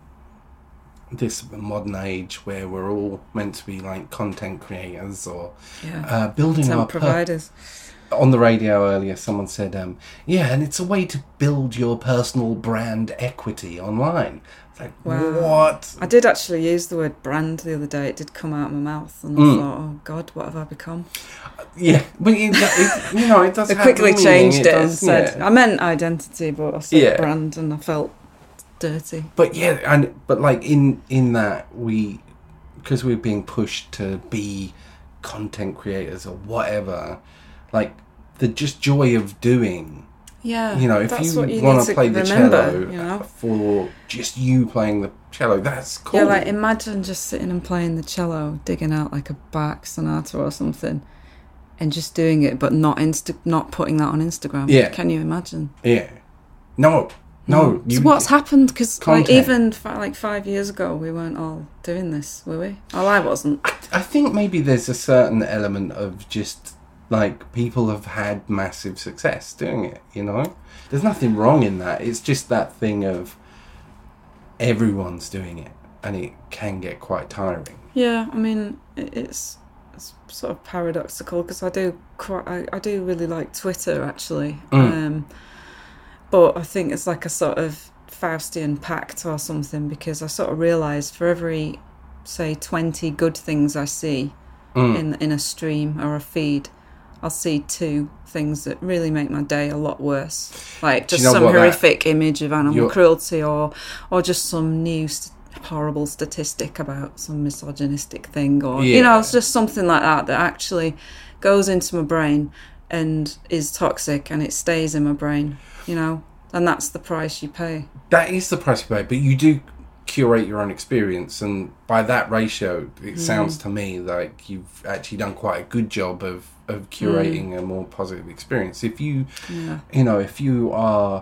Speaker 5: this modern age where we're all meant to be like content creators or
Speaker 8: yeah.
Speaker 5: uh, building
Speaker 8: Content
Speaker 5: our
Speaker 8: providers.
Speaker 5: Per- on the radio earlier, someone said, um, "Yeah, and it's a way to build your personal brand equity online." It's like, wow. What?
Speaker 8: I did actually use the word brand the other day. It did come out of my mouth, and mm. I thought, "Oh God, what have I become?"
Speaker 5: Yeah, but it, it, you know, it does.
Speaker 8: I
Speaker 5: have
Speaker 8: quickly
Speaker 5: meaning.
Speaker 8: changed it,
Speaker 5: it
Speaker 8: and
Speaker 5: does,
Speaker 8: said,
Speaker 5: yeah.
Speaker 8: "I meant identity, but I said
Speaker 5: yeah.
Speaker 8: brand," and I felt dirty.
Speaker 5: But yeah, and but like in in that we, because we're being pushed to be content creators or whatever, like the just joy of doing.
Speaker 8: Yeah,
Speaker 5: you know, if you, you want to play the
Speaker 8: remember,
Speaker 5: cello
Speaker 8: you know?
Speaker 5: for just you playing the cello, that's cool.
Speaker 8: Yeah, like imagine just sitting and playing the cello, digging out like a Bach sonata or something, and just doing it, but not insta- not putting that on Instagram.
Speaker 5: Yeah,
Speaker 8: can you imagine?
Speaker 5: Yeah, no. No,
Speaker 8: you, so what's happened? Because like, even fi- like five years ago, we weren't all doing this, were we? Oh, I wasn't.
Speaker 5: I, I think maybe there's a certain element of just like people have had massive success doing it. You know, there's nothing wrong in that. It's just that thing of everyone's doing it, and it can get quite tiring.
Speaker 8: Yeah, I mean, it's, it's sort of paradoxical because I do quite, I, I do really like Twitter actually. Mm. Um, But I think it's like a sort of Faustian pact or something, because I sort of realise for every, say, twenty good things I see mm. in in a stream or a feed, I'll see two things that really make my day a lot worse. Like just you know some horrific that, image of animal you're... cruelty or or just some new st- horrible statistic about some misogynistic thing, or, yeah. you know, it's just something like that that actually goes into my brain and is toxic, and it stays in my brain. You know, and that's the price you pay.
Speaker 5: That is the price you pay, but you do curate your own experience, and by that ratio, it mm. sounds to me like you've actually done quite a good job of, of curating mm. a more positive experience. If you, yeah. you know, if you are,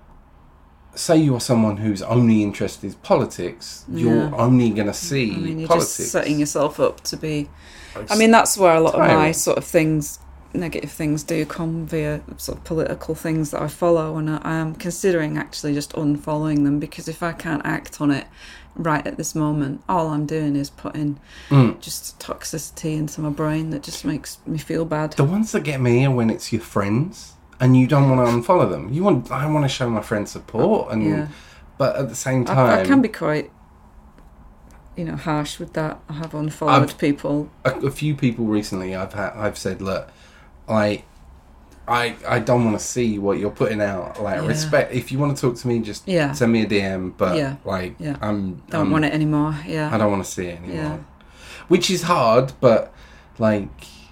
Speaker 5: say you're someone who's only interested in politics, yeah. you're only going to see
Speaker 8: I mean, you're
Speaker 5: politics.
Speaker 8: Just setting yourself up to be, I mean, that's where a lot of my sort of things, negative things do come via sort of political things that I follow, and I am considering actually just unfollowing them, because if I can't act on it right at this moment, all I'm doing is putting mm. just toxicity into my brain that just makes me feel bad.
Speaker 5: The ones that get me are when it's your friends and you don't want to unfollow them. You want, I want to show my friends support, and yeah. but at the same time,
Speaker 8: I, I can be quite, you know, harsh with that. I have unfollowed
Speaker 5: I've,
Speaker 8: people.
Speaker 5: A, a few people recently, I've had, I've said, look, I I, I don't want to see what you're putting out. Like,
Speaker 8: Yeah.
Speaker 5: respect. If you want to talk to me, just
Speaker 8: Yeah.
Speaker 5: send me a D M. But
Speaker 8: Yeah.
Speaker 5: like,
Speaker 8: Yeah.
Speaker 5: I'm
Speaker 8: Don't
Speaker 5: I'm,
Speaker 8: want it anymore. Yeah.
Speaker 5: I don't want to see it anymore.
Speaker 8: Yeah.
Speaker 5: Which is hard, but like,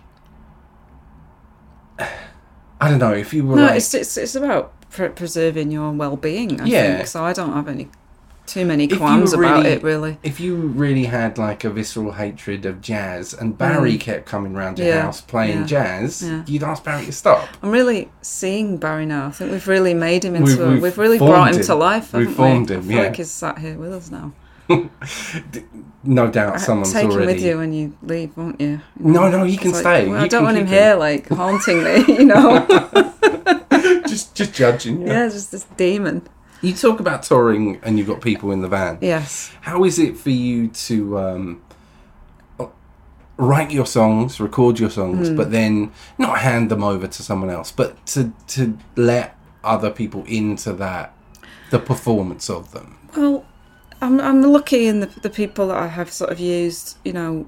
Speaker 5: I don't know. If you were
Speaker 8: No,
Speaker 5: like,
Speaker 8: it's, it's it's about pre- preserving your well-being. I
Speaker 5: Yeah.
Speaker 8: think so. I don't have any too many
Speaker 5: if you
Speaker 8: qualms
Speaker 5: were
Speaker 8: about
Speaker 5: really-
Speaker 8: it, really.
Speaker 5: if you really had like a visceral hatred of jazz, and Barry
Speaker 8: Mm.
Speaker 5: kept coming round your
Speaker 8: Yeah.
Speaker 5: house playing
Speaker 8: Yeah.
Speaker 5: jazz,
Speaker 8: Yeah.
Speaker 5: you'd ask Barry to stop.
Speaker 8: I'm really seeing Barry now. I think we've really made him into.
Speaker 5: We've-
Speaker 8: a,
Speaker 5: we've
Speaker 8: we've really
Speaker 5: formed
Speaker 8: brought him,
Speaker 5: him.
Speaker 8: to life.
Speaker 5: We've
Speaker 8: Haven't
Speaker 5: formed
Speaker 8: we?
Speaker 5: him,
Speaker 8: I feel
Speaker 5: yeah.
Speaker 8: like he's sat here with us now.
Speaker 5: No doubt, someone's
Speaker 8: Take
Speaker 5: already.
Speaker 8: him with you when you leave, won't you?
Speaker 5: No, no, he can
Speaker 8: It's
Speaker 5: stay.
Speaker 8: well,
Speaker 5: You
Speaker 8: I don't
Speaker 5: can
Speaker 8: want him
Speaker 5: keep him.
Speaker 8: here, like haunting me. You know.
Speaker 5: just, just judging you.
Speaker 8: Yeah, just this demon.
Speaker 5: You talk about touring, and you've got people in the van.
Speaker 8: Yes.
Speaker 5: How is it for you to um, write your songs, record your songs,
Speaker 8: Mm.
Speaker 5: but then not hand them over to someone else, but to to let other people into that, the performance of them?
Speaker 8: Well, I'm I'm lucky in the the people that I have sort of used, you know,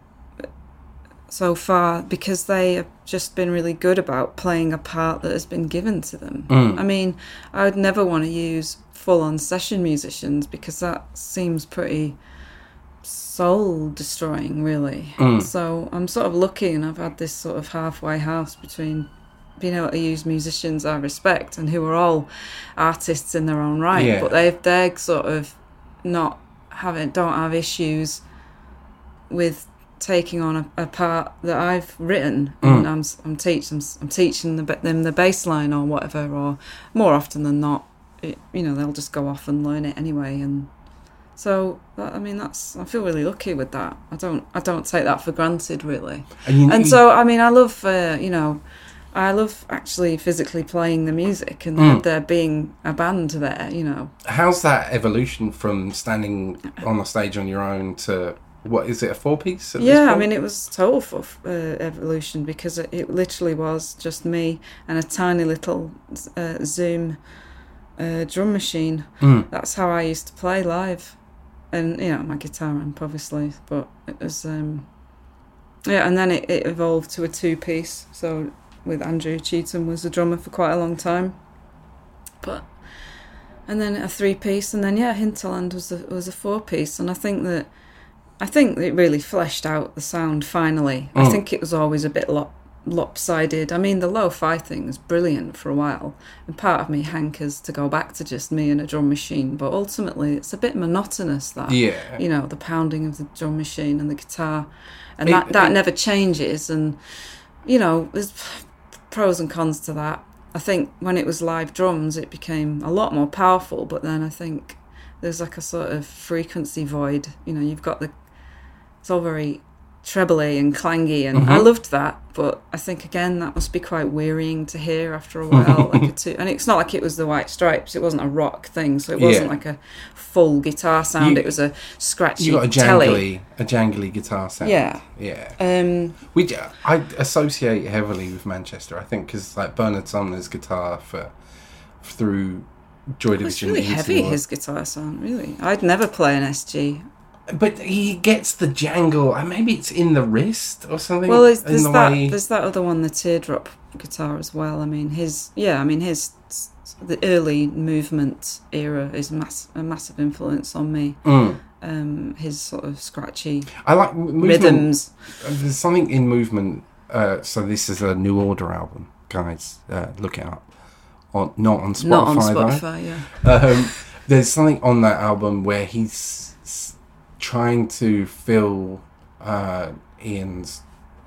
Speaker 8: so far, because they have just been really good about playing a part that has been given to them.
Speaker 5: Mm.
Speaker 8: I mean, I would never want to use full-on session musicians because that seems pretty soul-destroying, really.
Speaker 5: Mm.
Speaker 8: So I'm sort of lucky, and I've had this sort of halfway house between being able to use musicians I respect and who are all artists in their own right,
Speaker 5: Yeah.
Speaker 8: but they they're sort of not having don't have issues with taking on a, a part that I've written,
Speaker 5: Mm.
Speaker 8: and I'm I'm teaching I'm teaching the, them the bass line or whatever, or more often than not, it, you know, they'll just go off and learn it anyway. And so that, I mean, that's I feel really lucky with that. I don't I don't take that for granted, really.
Speaker 5: And, you,
Speaker 8: And
Speaker 5: you-
Speaker 8: so I mean, I love uh, you know. I love actually physically playing the music and
Speaker 5: Mm.
Speaker 8: there being a band there, you know.
Speaker 5: how's that evolution from standing on the stage on your own to, what is it, a four piece?
Speaker 8: Yeah, I mean, it was total for uh, evolution because it, it literally was just me and a tiny little uh, Zoom uh, drum machine.
Speaker 5: Mm.
Speaker 8: That's how I used to play live. And, you know, my guitar amp, obviously, but it was, um, yeah, and then it, it evolved to a two-piece, so with Andrew Cheetham was the drummer for quite a long time. But, and then a three-piece, and then, yeah, Hinterland was a, was a four-piece, and I think that I think it really fleshed out the sound finally.
Speaker 5: Mm.
Speaker 8: I think it was always a bit lop, lopsided. I mean, the lo-fi thing was brilliant for a while, and part of me hankers to go back to just me and a drum machine, but ultimately it's a bit monotonous, that.
Speaker 5: Yeah.
Speaker 8: You know, the pounding of the drum machine and the guitar, and
Speaker 5: It-
Speaker 8: that, that
Speaker 5: it-
Speaker 8: never changes, and, you know, there's pros and cons to that. I think when it was live drums, it became a lot more powerful, but then I think there's like a sort of frequency void. You know, you've got the, it's all very trebly and clangy, and
Speaker 5: Mhm.
Speaker 8: I loved that, but I think again that must be quite wearying to hear after a while. like a two, and it's not like it was the White Stripes; it wasn't a rock thing, so it wasn't
Speaker 5: Yeah.
Speaker 8: like a full guitar sound.
Speaker 5: You-
Speaker 8: it was a scratchy
Speaker 5: You got a
Speaker 8: telly.
Speaker 5: jangly, a jangly guitar sound.
Speaker 8: Yeah.
Speaker 5: Yeah.
Speaker 8: Um,
Speaker 5: Which I associate heavily with Manchester, I think, because like Bernard Sumner's guitar for through Joy
Speaker 8: it's
Speaker 5: Division.
Speaker 8: really
Speaker 5: into
Speaker 8: heavy,
Speaker 5: your-
Speaker 8: his guitar sound. Really, I'd never play an S G.
Speaker 5: But he gets the jangle. uh, Maybe it's in the wrist or something.
Speaker 8: Well, there's,
Speaker 5: in
Speaker 8: there's
Speaker 5: the
Speaker 8: that
Speaker 5: way.
Speaker 8: there's that other one, the teardrop guitar as well. I mean, his yeah, I mean his the early movement era is mass, a massive influence on me.
Speaker 5: Mm.
Speaker 8: Um, his sort of scratchy
Speaker 5: I like m- movement.
Speaker 8: rhythms.
Speaker 5: There's something in movement. Uh, so this is a New Order album, guys. Uh, look it up. On not on Spotify.
Speaker 8: Not on
Speaker 5: though.
Speaker 8: Spotify, yeah.
Speaker 5: Um, there's something on that album where he's s- trying to fill uh, Ian's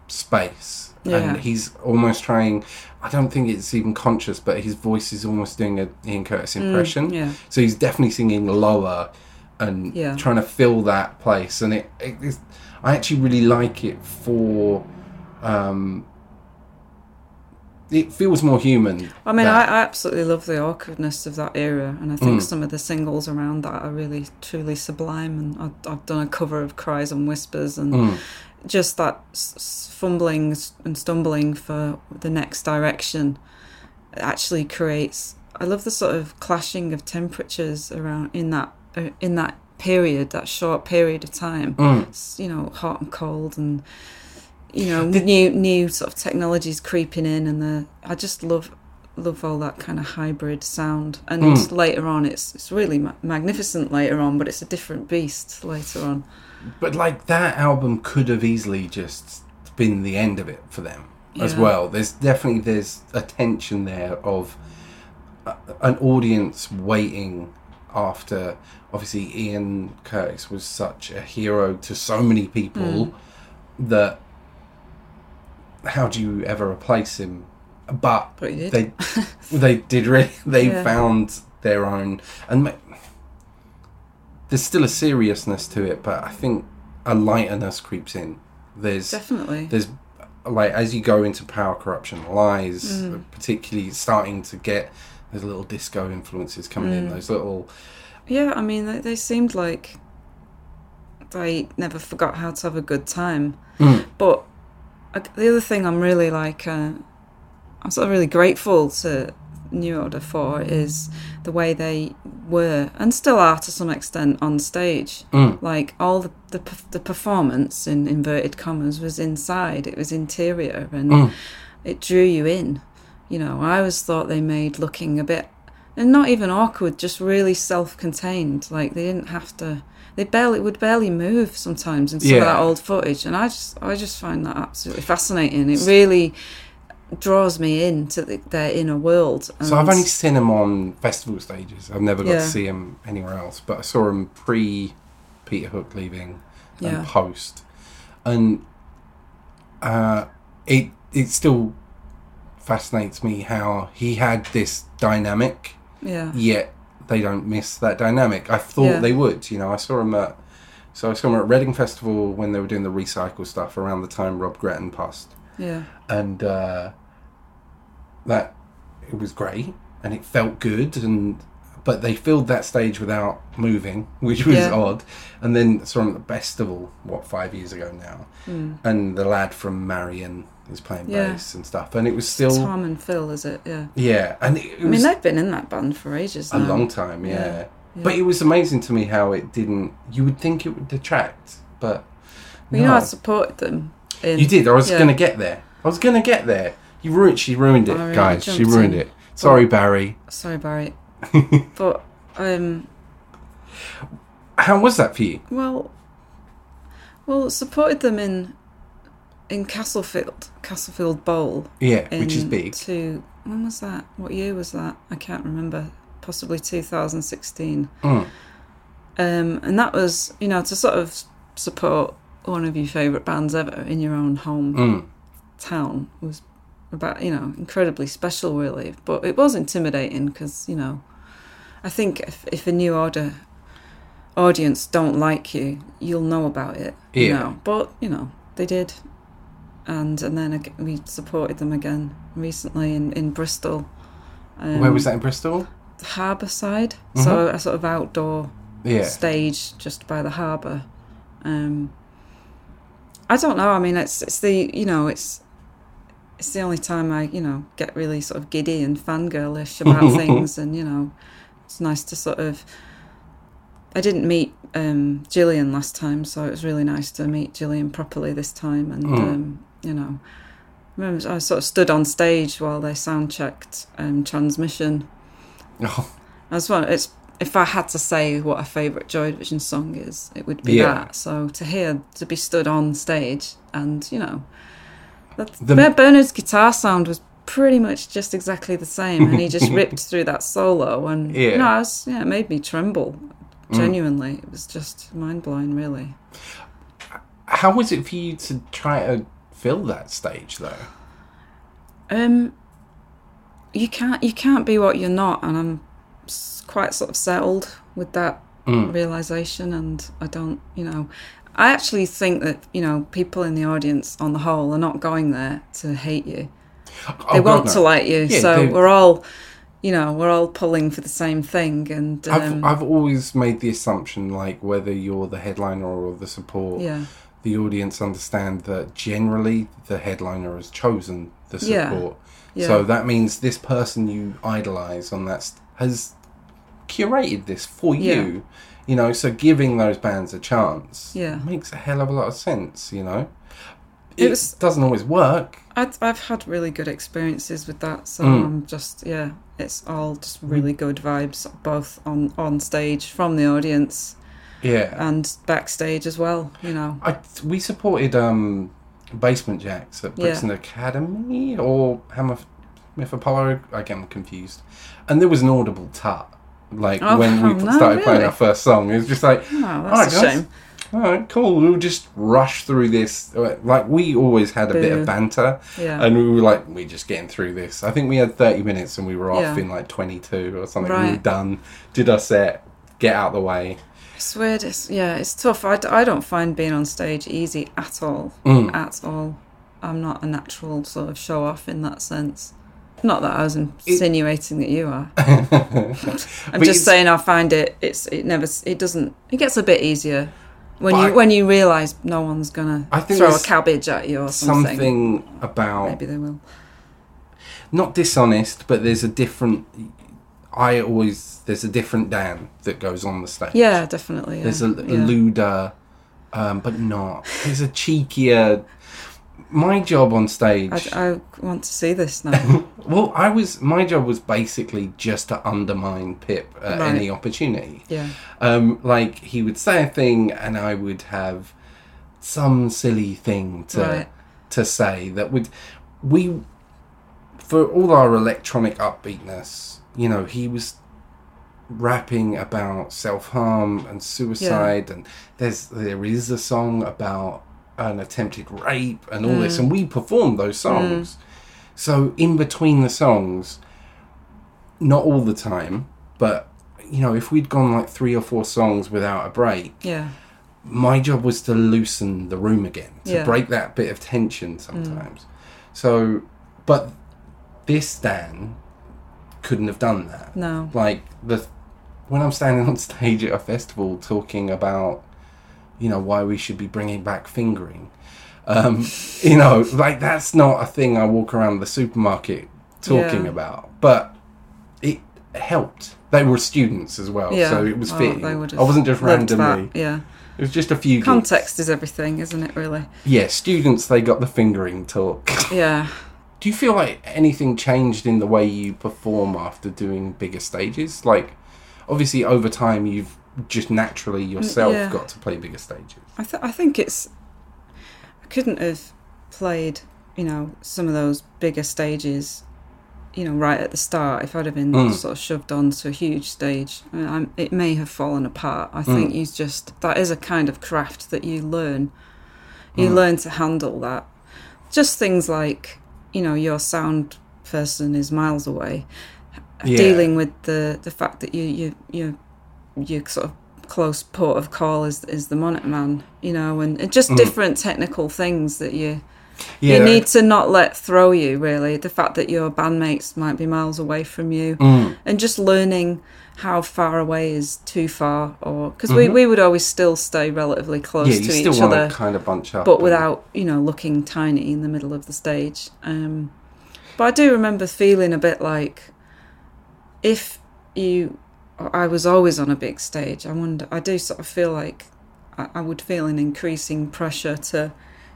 Speaker 5: space,
Speaker 8: Yeah.
Speaker 5: and he's almost trying. I don't think it's even conscious, but his voice is almost doing a Ian Curtis impression.
Speaker 8: Mm, yeah.
Speaker 5: So he's definitely singing lower and
Speaker 8: Yeah.
Speaker 5: trying to fill that place. And it, it is, I actually really like it for. Um, it feels more human.
Speaker 8: I mean, I,
Speaker 5: that-
Speaker 8: I absolutely love the awkwardness of that era, and I think
Speaker 5: Mm.
Speaker 8: some of the singles around that are really, truly sublime. And I've, I've done a cover of Cries and Whispers, and
Speaker 5: Mm.
Speaker 8: just that s- s- fumbling and stumbling for the next direction actually creates. I love the sort of clashing of temperatures around in that uh, in that period, that short period of time.
Speaker 5: Mm.
Speaker 8: It's, you know, hot and cold, and you know, the, new new sort of technologies creeping in, and the I just love love all that kind of hybrid sound. And mm. later on, it's it's really ma- magnificent later on, but it's a different beast later on.
Speaker 5: But like that album could have easily just been the end of it for them yeah. as well. There's definitely there's a tension there of a, an audience waiting after. Obviously, Ian Curtis was such a hero to so many people mm. that how do you ever replace him? But,
Speaker 8: but you did.
Speaker 5: they they did really. They
Speaker 8: yeah.
Speaker 5: found their own, and there's still a seriousness to it. But I think a lightness creeps in. There's
Speaker 8: definitely
Speaker 5: there's like as you go into Power, Corruption, Lies,
Speaker 8: mm.
Speaker 5: particularly starting to get those little disco influences coming mm. in. Those little.
Speaker 8: Yeah, I mean, they, they seemed like they never forgot how to have a good time.
Speaker 5: Mm.
Speaker 8: But uh, the other thing I'm really like, uh, I'm sort of really grateful to New Order for is the way they were, and still are to some extent, on stage.
Speaker 5: Mm.
Speaker 8: Like, all the, the the performance, in inverted commas, was inside. It was interior, and
Speaker 5: mm. it
Speaker 8: drew you in. You know, I always thought they made looking a bit... And not even awkward, just really self-contained. Like, they didn't have to... They barely would barely move sometimes in some
Speaker 5: yeah.
Speaker 8: of that old footage. And I just I just find that absolutely fascinating. It really draws me into the, their inner world. And
Speaker 5: so I've only seen them on festival stages. I've never got
Speaker 8: yeah.
Speaker 5: to see them anywhere else. But I saw them pre-Peter Hook leaving and
Speaker 8: yeah.
Speaker 5: post. And uh, it it still fascinates me how he had this dynamic...
Speaker 8: Yeah.
Speaker 5: Yet they don't miss that dynamic. I thought
Speaker 8: yeah.
Speaker 5: they would. You know, I saw them at so I saw them at Reading Festival when they were doing the recycle stuff around the time Rob Gretton passed.
Speaker 8: Yeah.
Speaker 5: And uh, that it was great and it felt good, and but they filled that stage without moving, which was
Speaker 8: yeah.
Speaker 5: odd. And then saw them at the Festival, what, five years ago now,
Speaker 8: mm.
Speaker 5: and the lad from Marion is playing
Speaker 8: yeah.
Speaker 5: bass and stuff, and it was still
Speaker 8: Tom and Phil, is it? Yeah.
Speaker 5: Yeah, and it, it
Speaker 8: I mean,
Speaker 5: was
Speaker 8: they've been in that band for ages now.
Speaker 5: a long time, yeah.
Speaker 8: Yeah. yeah.
Speaker 5: But it was amazing to me how it didn't. You would think it would detract, but
Speaker 8: well,
Speaker 5: no.
Speaker 8: you know, I supported them. In,
Speaker 5: You did. I was
Speaker 8: yeah.
Speaker 5: going to get there. I was going to get there. You ruined. She ruined it,
Speaker 8: I really
Speaker 5: guys. She
Speaker 8: jumped
Speaker 5: ruined
Speaker 8: in.
Speaker 5: it. Sorry,
Speaker 8: But-
Speaker 5: Barry.
Speaker 8: Sorry, Barry. But um,
Speaker 5: How was that for you?
Speaker 8: well, well, supported them in in Castlefield, Castlefield Bowl.
Speaker 5: Yeah,
Speaker 8: in
Speaker 5: which is big.
Speaker 8: To when was that? What year was that? I can't remember. Possibly two thousand sixteen.
Speaker 5: Mm.
Speaker 8: Um, and that was, you know, to sort of support one of your favourite bands ever in your own home
Speaker 5: Mm.
Speaker 8: town was about, you know, incredibly special, really. But it was intimidating because, you know, I think if, if a New Order audience don't like you, you'll know about it.
Speaker 5: Yeah.
Speaker 8: You know? But, you know, they did. And and then ag- we supported them again recently in, in Bristol. Um,
Speaker 5: Where was that in Bristol?
Speaker 8: The harbour side.
Speaker 5: Mm-hmm.
Speaker 8: So a sort of outdoor
Speaker 5: Yeah.
Speaker 8: stage just by the harbour. Um, I don't know. I mean, it's it's the you know it's it's the only time I you know get really sort of giddy and fangirlish about things, and you know it's nice to sort of. I didn't meet um, Gillian last time, so it was really nice to meet Gillian properly this time, and
Speaker 5: Mm.
Speaker 8: um, you know, I remember I sort of stood on stage while they sound checked um, Transmission.
Speaker 5: Oh.
Speaker 8: As well, it's if I had to say what a favourite Joy Division song is, it would be
Speaker 5: Yeah.
Speaker 8: that. So to hear, to be stood on stage, and you know, that's,
Speaker 5: The-
Speaker 8: Bernard's guitar sound was pretty much just exactly the same, and he just ripped through that solo, and
Speaker 5: Yeah.
Speaker 8: you know, I was, yeah, it made me tremble. Genuinely, mm. It was just mind blowing, really.
Speaker 5: How was it for you to try to fill that stage, though?
Speaker 8: Um, you can't you can't be what you're not, and I'm s- quite sort of settled with that
Speaker 5: Mm.
Speaker 8: realization. And I don't, you know, I actually think that you know people in the audience, on the whole, are not going there to hate you.
Speaker 5: Oh,
Speaker 8: They
Speaker 5: God,
Speaker 8: want
Speaker 5: no.
Speaker 8: to like you,
Speaker 5: Yeah,
Speaker 8: so
Speaker 5: they-
Speaker 8: we're all, you know, we're all pulling for the same thing. And um,
Speaker 5: I've I've always made the assumption, like whether you're the headliner or the support,
Speaker 8: yeah,
Speaker 5: the audience understand that generally the headliner has chosen the
Speaker 8: Yeah.
Speaker 5: support.
Speaker 8: yeah,
Speaker 5: So that means this person you idolise on that st- has curated this for
Speaker 8: Yeah.
Speaker 5: you. You know, so giving those bands a chance
Speaker 8: Yeah.
Speaker 5: makes a hell of a lot of sense, you know. it,
Speaker 8: it was,
Speaker 5: doesn't always work.
Speaker 8: I'd, I've had really good experiences with that, so
Speaker 5: Mm.
Speaker 8: I'm just, yeah, it's all just really good vibes, both on, on stage from the audience
Speaker 5: Yeah.
Speaker 8: and backstage as well, you know.
Speaker 5: I, we supported um, Basement Jacks at Brixton
Speaker 8: Yeah.
Speaker 5: Academy or Hammersmith Apollo. I get confused. And there was an audible tut. Like
Speaker 8: Oh,
Speaker 5: when we
Speaker 8: oh, no,
Speaker 5: started playing
Speaker 8: really?
Speaker 5: our first song, it was just like,
Speaker 8: Oh,
Speaker 5: all
Speaker 8: that's
Speaker 5: right,
Speaker 8: a
Speaker 5: guys.
Speaker 8: shame.
Speaker 5: All right, cool. We'll just rush through this. Like, we always had a bit
Speaker 8: Boo.
Speaker 5: of banter.
Speaker 8: Yeah.
Speaker 5: And we were like, we're just getting through this. I think we had thirty minutes and we were off
Speaker 8: Yeah.
Speaker 5: in like twenty-two or something. We were
Speaker 8: Right.
Speaker 5: done, did our set, get out of the way.
Speaker 8: It's weird. It's, yeah, it's tough. I, d- I don't find being on stage easy at all.
Speaker 5: Mm.
Speaker 8: At all. I'm not a natural sort of show off in that sense. Not that I was insinuating that you are. I'm
Speaker 5: But
Speaker 8: just
Speaker 5: it's-
Speaker 8: saying I find it. It's it never. It doesn't. It gets a bit easier when
Speaker 5: But
Speaker 8: you
Speaker 5: I-
Speaker 8: when you realise no one's gonna
Speaker 5: I think
Speaker 8: throw a
Speaker 5: there's
Speaker 8: cabbage at you or something.
Speaker 5: Something about
Speaker 8: Maybe they will.
Speaker 5: not dishonest, but there's a different. I always there's a different Dan that goes on the stage.
Speaker 8: Yeah, definitely. Yeah.
Speaker 5: There's a, a
Speaker 8: yeah.
Speaker 5: lewder, um, but not. There's a cheekier. My job on stage.
Speaker 8: I, I want to see this now.
Speaker 5: Well, I was. My job was basically just to undermine Pip at
Speaker 8: Right.
Speaker 5: any opportunity.
Speaker 8: Yeah.
Speaker 5: Um, like he would say a thing, and I would have some silly thing to
Speaker 8: Right.
Speaker 5: to say that would we for all our electronic upbeatness. You know, he was rapping about self harm and suicide, and there's there is a song about an attempted rape and all
Speaker 8: Mm.
Speaker 5: this, and we performed those songs. Mm. So in between the songs, not all the time, but you know, if we'd gone like three or four songs without a break,
Speaker 8: Yeah.
Speaker 5: my job was to loosen the room again, to
Speaker 8: Yeah.
Speaker 5: break that bit of tension sometimes. Mm. So, but this Dan couldn't have done that.
Speaker 8: No.
Speaker 5: Like the when I'm standing on stage at a festival talking about, you know, why we should be bringing back fingering. Um, you know, like that's not a thing I walk around the supermarket talking
Speaker 8: Yeah.
Speaker 5: about. But it helped. They were students as well,
Speaker 8: Yeah.
Speaker 5: so it was
Speaker 8: Oh,
Speaker 5: fitting.
Speaker 8: they would have
Speaker 5: I wasn't just
Speaker 8: loved
Speaker 5: randomly.
Speaker 8: that, yeah.
Speaker 5: It was just a few
Speaker 8: Context
Speaker 5: gigs.
Speaker 8: is everything, isn't it, really?
Speaker 5: Yeah, students, they got the fingering talk.
Speaker 8: Yeah.
Speaker 5: Do you feel like anything changed in the way you perform after doing bigger stages? Like, obviously, over time, you've just naturally yourself
Speaker 8: Yeah.
Speaker 5: got to play bigger stages.
Speaker 8: I, th- I think it's... I couldn't have played, you know, some of those bigger stages, you know, right at the start if I'd have been
Speaker 5: Mm.
Speaker 8: sort of shoved onto a huge stage. I mean, I'm, it may have fallen apart. I think
Speaker 5: Mm.
Speaker 8: you just... That is a kind of craft that you learn. You
Speaker 5: Mm.
Speaker 8: learn to handle that. Just things like, you know, your sound person is miles away.
Speaker 5: Yeah.
Speaker 8: Dealing with the, the fact that you, you, you, your sort of close port of call is is the monitor man, you know, and and just
Speaker 5: Mm.
Speaker 8: different technical things that you
Speaker 5: Yeah.
Speaker 8: you need to not let throw you, really. The fact that your bandmates might be miles away from you,
Speaker 5: Mm.
Speaker 8: and just learning how far away is too far, or because
Speaker 5: Mm-hmm.
Speaker 8: we, we would always still stay relatively close
Speaker 5: Yeah, you
Speaker 8: to
Speaker 5: still
Speaker 8: each
Speaker 5: want
Speaker 8: other,
Speaker 5: to kind of bunch up.
Speaker 8: but
Speaker 5: and-
Speaker 8: without, you know, looking tiny in the middle of the stage. Um, but I do remember feeling a bit like if you, I was always on a big stage. I wonder, I do sort of feel like I, I would feel an increasing pressure to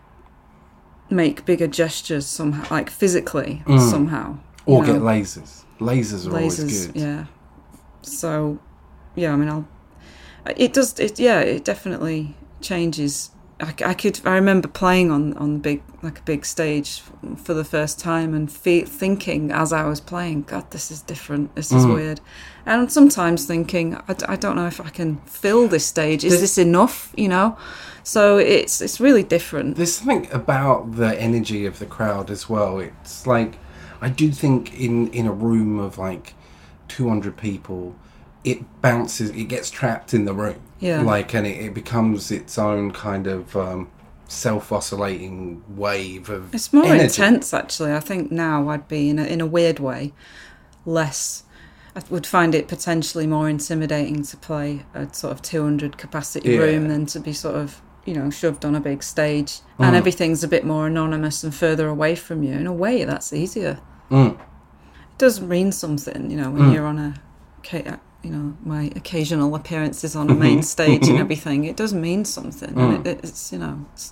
Speaker 8: make bigger gestures somehow, like physically
Speaker 5: Mm.
Speaker 8: somehow.
Speaker 5: Or
Speaker 8: you know.
Speaker 5: get lasers. Lasers are always
Speaker 8: Lasers,
Speaker 5: good.
Speaker 8: yeah. So, yeah, I mean, I'll. It does. It yeah. It definitely changes. I, I could. I remember playing on on big like a big stage for the first time and fe- thinking as I was playing, God, this is different. This is
Speaker 5: Mm.
Speaker 8: weird. And sometimes thinking, I, d- I don't know if I can fill this stage. Is
Speaker 5: There's-
Speaker 8: this enough? You know. So it's it's really different.
Speaker 5: There's something about the energy of the crowd as well. It's like, I do think in, in a room of like two hundred people, it bounces, it gets trapped in the room.
Speaker 8: Yeah.
Speaker 5: Like, and it, it becomes its own kind of um, self-oscillating wave of
Speaker 8: It's more
Speaker 5: energy.
Speaker 8: intense, actually. I think now I'd be, in a, in a weird way, less... I would find it potentially more intimidating to play a sort of two hundred capacity
Speaker 5: Yeah.
Speaker 8: room than to be sort of, you know, shoved on a big stage. And
Speaker 5: Mm.
Speaker 8: everything's a bit more anonymous and further away from you. In a way, that's easier.
Speaker 5: Mm.
Speaker 8: It does mean something, you know, when
Speaker 5: Mm.
Speaker 8: you're on a... ca- You know, my occasional appearances on a main stage and everything, it does mean something.
Speaker 5: Mm.
Speaker 8: And it, it's, you know, it's,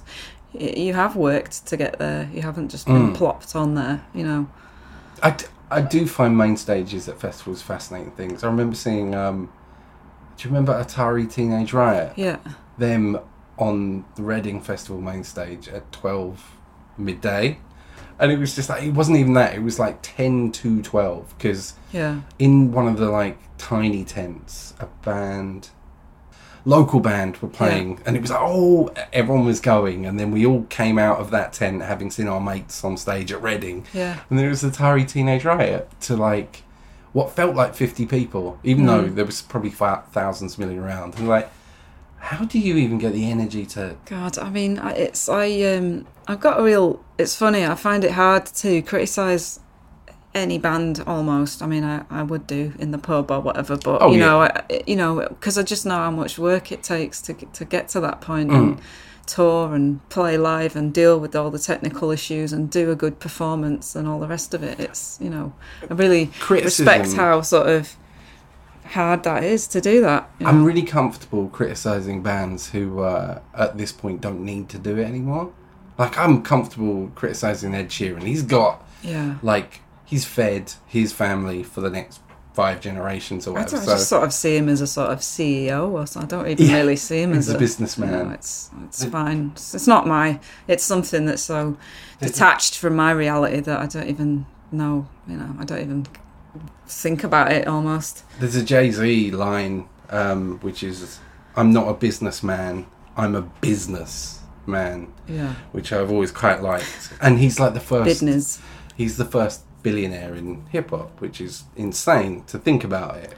Speaker 8: you have worked to get there. You haven't just been mm. plopped on there, you know.
Speaker 5: I, d- I do find main stages at festivals fascinating things. I remember seeing, um, do you remember Atari Teenage Riot?
Speaker 8: Yeah.
Speaker 5: Them on the Reading Festival main stage at twelve midday. And it was just like, it wasn't even that. It was like ten to twelve. Because
Speaker 8: yeah.
Speaker 5: in one of the like tiny tents, a band... local band were playing, yeah. and it was like, oh, everyone was going, and then we all came out of that tent having seen our mates on stage at Reading,
Speaker 8: yeah.
Speaker 5: and there was the Atari Teenage Riot to like what felt like fifty people, even mm. though there was probably thousands milling around. And like, how do you even get the energy to?
Speaker 8: God, I mean, it's I um I've got a real. It's funny. I find it hard to criticise any band almost. I mean, I, I would do in the pub or whatever, but oh, you know, yeah. I, you know, because I just know how much work it takes to to get to that point mm. and tour and play live and deal with all the technical issues and do a good performance and all the rest of it. It's, you know, I really Criticism. respect how sort of hard that is to do that. You know?
Speaker 5: I'm really comfortable criticising bands who uh, at this point don't need to do it anymore. Like, I'm comfortable criticising Ed Sheeran. He's got
Speaker 8: yeah
Speaker 5: like he's fed his family for the next five generations or whatever.
Speaker 8: I, don't,
Speaker 5: so,
Speaker 8: I just sort of see him as a sort of C E O or so. I don't even yeah, really see him as
Speaker 5: a,
Speaker 8: a
Speaker 5: businessman.
Speaker 8: You know, it's it's it, fine. It's, it's not my... It's something that's so detached from my reality that I don't even know, you know, I don't even think about it almost.
Speaker 5: There's a Jay-Z line, um, which is, I'm not a businessman, I'm a businessman.
Speaker 8: Yeah.
Speaker 5: Which I've always quite liked. And he's like the first...
Speaker 8: Business.
Speaker 5: He's the first billionaire in hip-hop, which is insane to think about it.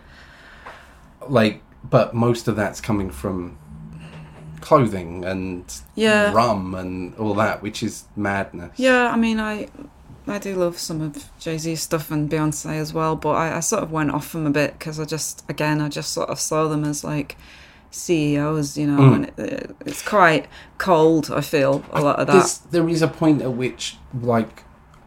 Speaker 5: Like, but most of that's coming from clothing and
Speaker 8: yeah.
Speaker 5: rum and all that, which is madness.
Speaker 8: Yeah, I mean, I I do love some of Jay-Z's stuff and Beyonce as well, but I, I sort of went off them a bit because I just, again, I just sort of saw them as like C E Os, you know, mm. and it, it's quite cold, I feel, a lot of that.
Speaker 5: There's, there is a point at which, like,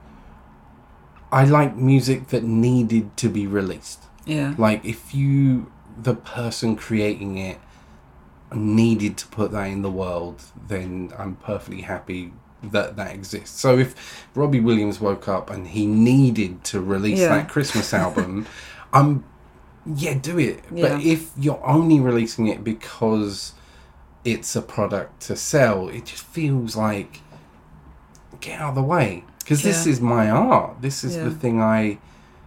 Speaker 5: I like music that needed to be released.
Speaker 8: Yeah.
Speaker 5: Like, if you, the person creating it, needed to put that in the world, then I'm perfectly happy that that exists. So if Robbie Williams woke up and he needed to release yeah. that Christmas album, I'm, yeah, do it. Yeah. But if you're only releasing it because it's a product to sell, it just feels like, get out of the way. Because yeah. this is my art. This is yeah. the thing I...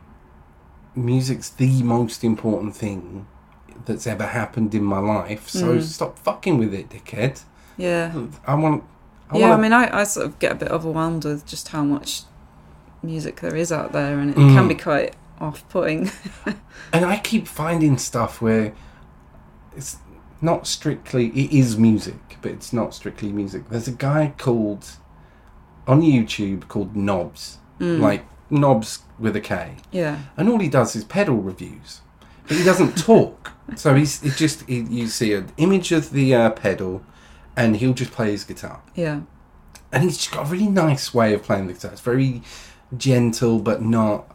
Speaker 5: Music's the most important thing that's ever happened in my life. So mm. stop fucking with it, dickhead.
Speaker 8: Yeah.
Speaker 5: I want... I
Speaker 8: yeah,
Speaker 5: wanna...
Speaker 8: I mean, I, I sort of get a bit overwhelmed with just how much music there is out there. And it mm. can be quite off-putting.
Speaker 5: And I keep finding stuff where it's not strictly... It is music, but it's not strictly music. There's a guy called... on YouTube called Knobs, mm. like Knobs with a K.
Speaker 8: Yeah.
Speaker 5: And all he does is pedal reviews, but he doesn't talk. So he's it just he, you see an image of the uh, pedal, and he'll just play his guitar.
Speaker 8: Yeah.
Speaker 5: And he's just got a really nice way of playing the guitar. It's very gentle, but not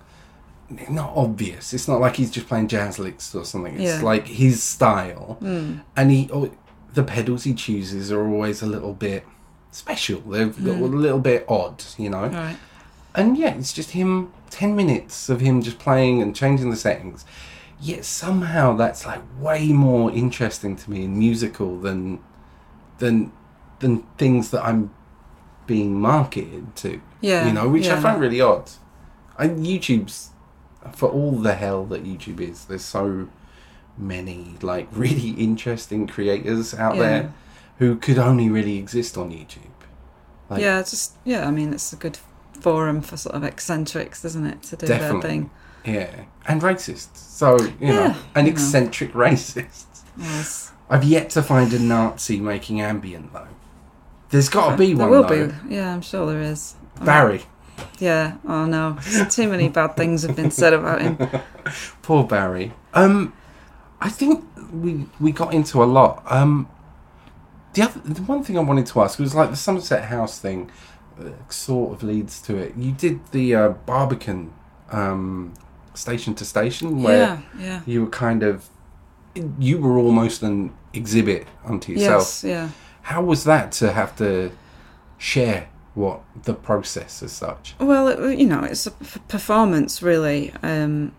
Speaker 5: not obvious. It's not like he's just playing jazz licks or something. It's yeah. like his style.
Speaker 8: Mm.
Speaker 5: And he oh, the pedals he chooses are always a little bit special. They've got mm. a little bit odd, you know.
Speaker 8: Right.
Speaker 5: And yeah, it's just him, ten minutes of him just playing and changing the settings. Yet somehow that's like way more interesting to me and musical than than than things that I'm being marketed to.
Speaker 8: Yeah.
Speaker 5: You know, which
Speaker 8: yeah.
Speaker 5: I find really odd. I, YouTube's, for all the hell that YouTube is, there's so many like really interesting creators out yeah. there who could only really exist on YouTube. Like,
Speaker 8: yeah, just yeah. I mean, it's a good forum for sort of eccentrics, isn't it, to do
Speaker 5: definitely.
Speaker 8: their thing?
Speaker 5: Yeah, and racists. So you
Speaker 8: yeah,
Speaker 5: know, an
Speaker 8: you
Speaker 5: eccentric
Speaker 8: know.
Speaker 5: racist.
Speaker 8: Yes.
Speaker 5: I've yet to find a Nazi making ambient though. There's got to be
Speaker 8: there
Speaker 5: one.
Speaker 8: There will
Speaker 5: though.
Speaker 8: be. Yeah, I'm sure there is.
Speaker 5: Barry.
Speaker 8: I mean, yeah. Oh no, too many bad things have been said about him.
Speaker 5: Poor Barry. Um, I think we we got into a lot. Um. The other, the one thing I wanted to ask was like the Somerset House thing, uh, sort of leads to it. You did the uh, Barbican um, station to station, where
Speaker 8: yeah, yeah.
Speaker 5: you were kind of, you were almost an exhibit unto yourself.
Speaker 8: Yes, yeah.
Speaker 5: How was that to have to share what the process as such?
Speaker 8: Well, it, you know, it's a p- performance really. Um,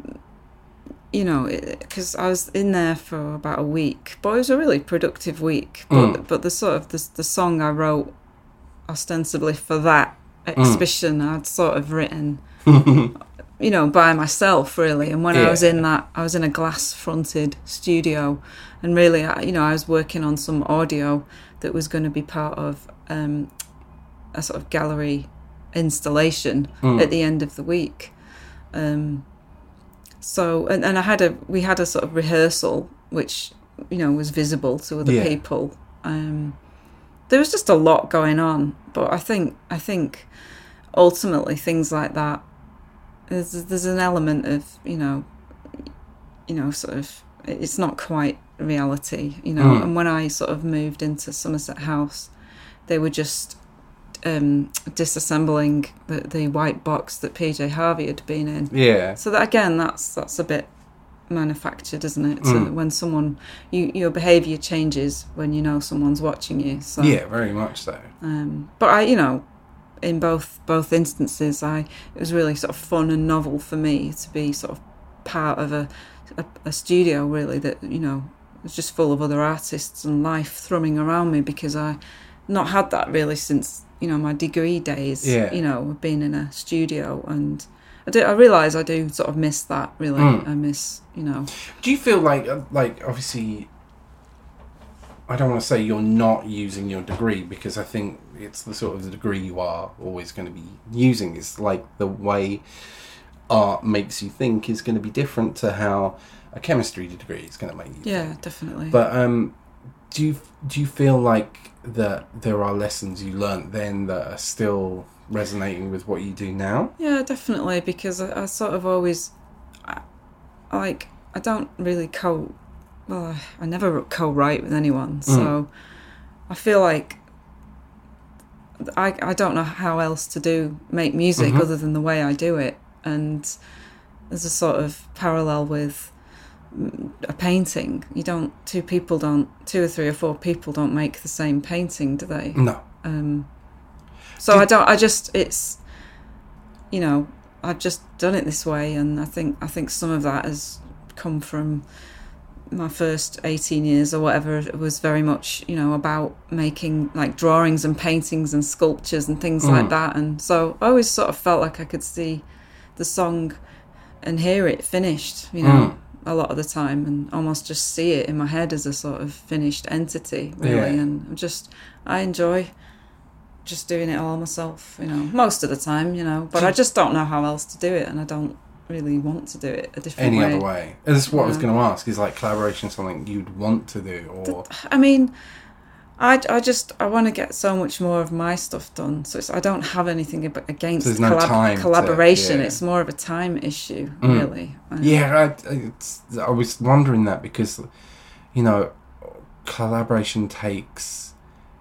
Speaker 8: you know, because I was in there for about a week, but it was a really productive week. But mm. but the sort of the the song I wrote ostensibly for that exhibition, mm. I'd sort of written, you know, by myself really. And when yeah. I was in that, I was in a glass-fronted studio, and really, you know, I was working on some audio that was going to be part of um, a sort of gallery installation mm. at the end of the week. Um, so, and, and I had a, we had a sort of rehearsal, which, you know, was visible to other yeah. people. Um, there was just a lot going on, but I think, I think ultimately things like that, there's, there's an element of, you know, you know, sort of, it's not quite reality, you know. Mm. And when I sort of moved into Somerset House, they were just um, disassembling the, the white box that P J Harvey had been in.
Speaker 5: Yeah.
Speaker 8: So that again, that's that's a bit manufactured, isn't it? So mm. when someone, you, your behaviour changes when you know someone's watching you. So,
Speaker 5: yeah, very much so.
Speaker 8: Um, but I, you know, in both both instances, I it was really sort of fun and novel for me to be sort of part of a a, a studio really that, you know, was just full of other artists and life thrumming around me, because I not had that really since, you know, my degree days.
Speaker 5: Yeah.
Speaker 8: You know, being in a studio, and I do I realise I do sort of miss that really. Mm. I miss, you know.
Speaker 5: Do you feel like like obviously, I don't want to say you're not using your degree, because I think it's the sort of the degree you are always going to be using. It's like the way art makes you think is going to be different to how a chemistry degree is going to make you
Speaker 8: yeah,
Speaker 5: think.
Speaker 8: Definitely.
Speaker 5: But um, do you do you feel like that there are lessons you learnt then that are still resonating with what you do now?
Speaker 8: Yeah, definitely, because I, I sort of always, I, like, I don't really co, well, I, I never co-write with anyone, so mm. I feel like I I don't know how else to do, make music mm-hmm. other than the way I do it. And there's a sort of parallel with a painting. You don't, two people don't, two or three or four people don't make the same painting, do they?
Speaker 5: No.
Speaker 8: Um, so Did, I don't, I just, it's, you know, I've just done it this way. And I think, I think some of that has come from my first eighteen years or whatever. It was very much, you know, about making like drawings and paintings and sculptures and things mm. like that. And so I always sort of felt like I could see the song and hear it finished, you know, mm. a lot of the time, and almost just see it in my head as a sort of finished entity, really. Yeah. And I'm just, I enjoy just doing it all myself, you know, most of the time, you know, but I just don't know how else to do it, and I don't really want to do it a different
Speaker 5: Any
Speaker 8: way.
Speaker 5: Any other way? That's what yeah. I was going to ask, is like collaboration something you'd want to do, or...
Speaker 8: I mean... I, I just I want to get so much more of my stuff done, so it's, I don't have anything against
Speaker 5: so no
Speaker 8: collab- collaboration.
Speaker 5: To, yeah.
Speaker 8: It's more of a time issue, mm. really. Um,
Speaker 5: yeah, I, it's, I was wondering that, because, you know, collaboration takes.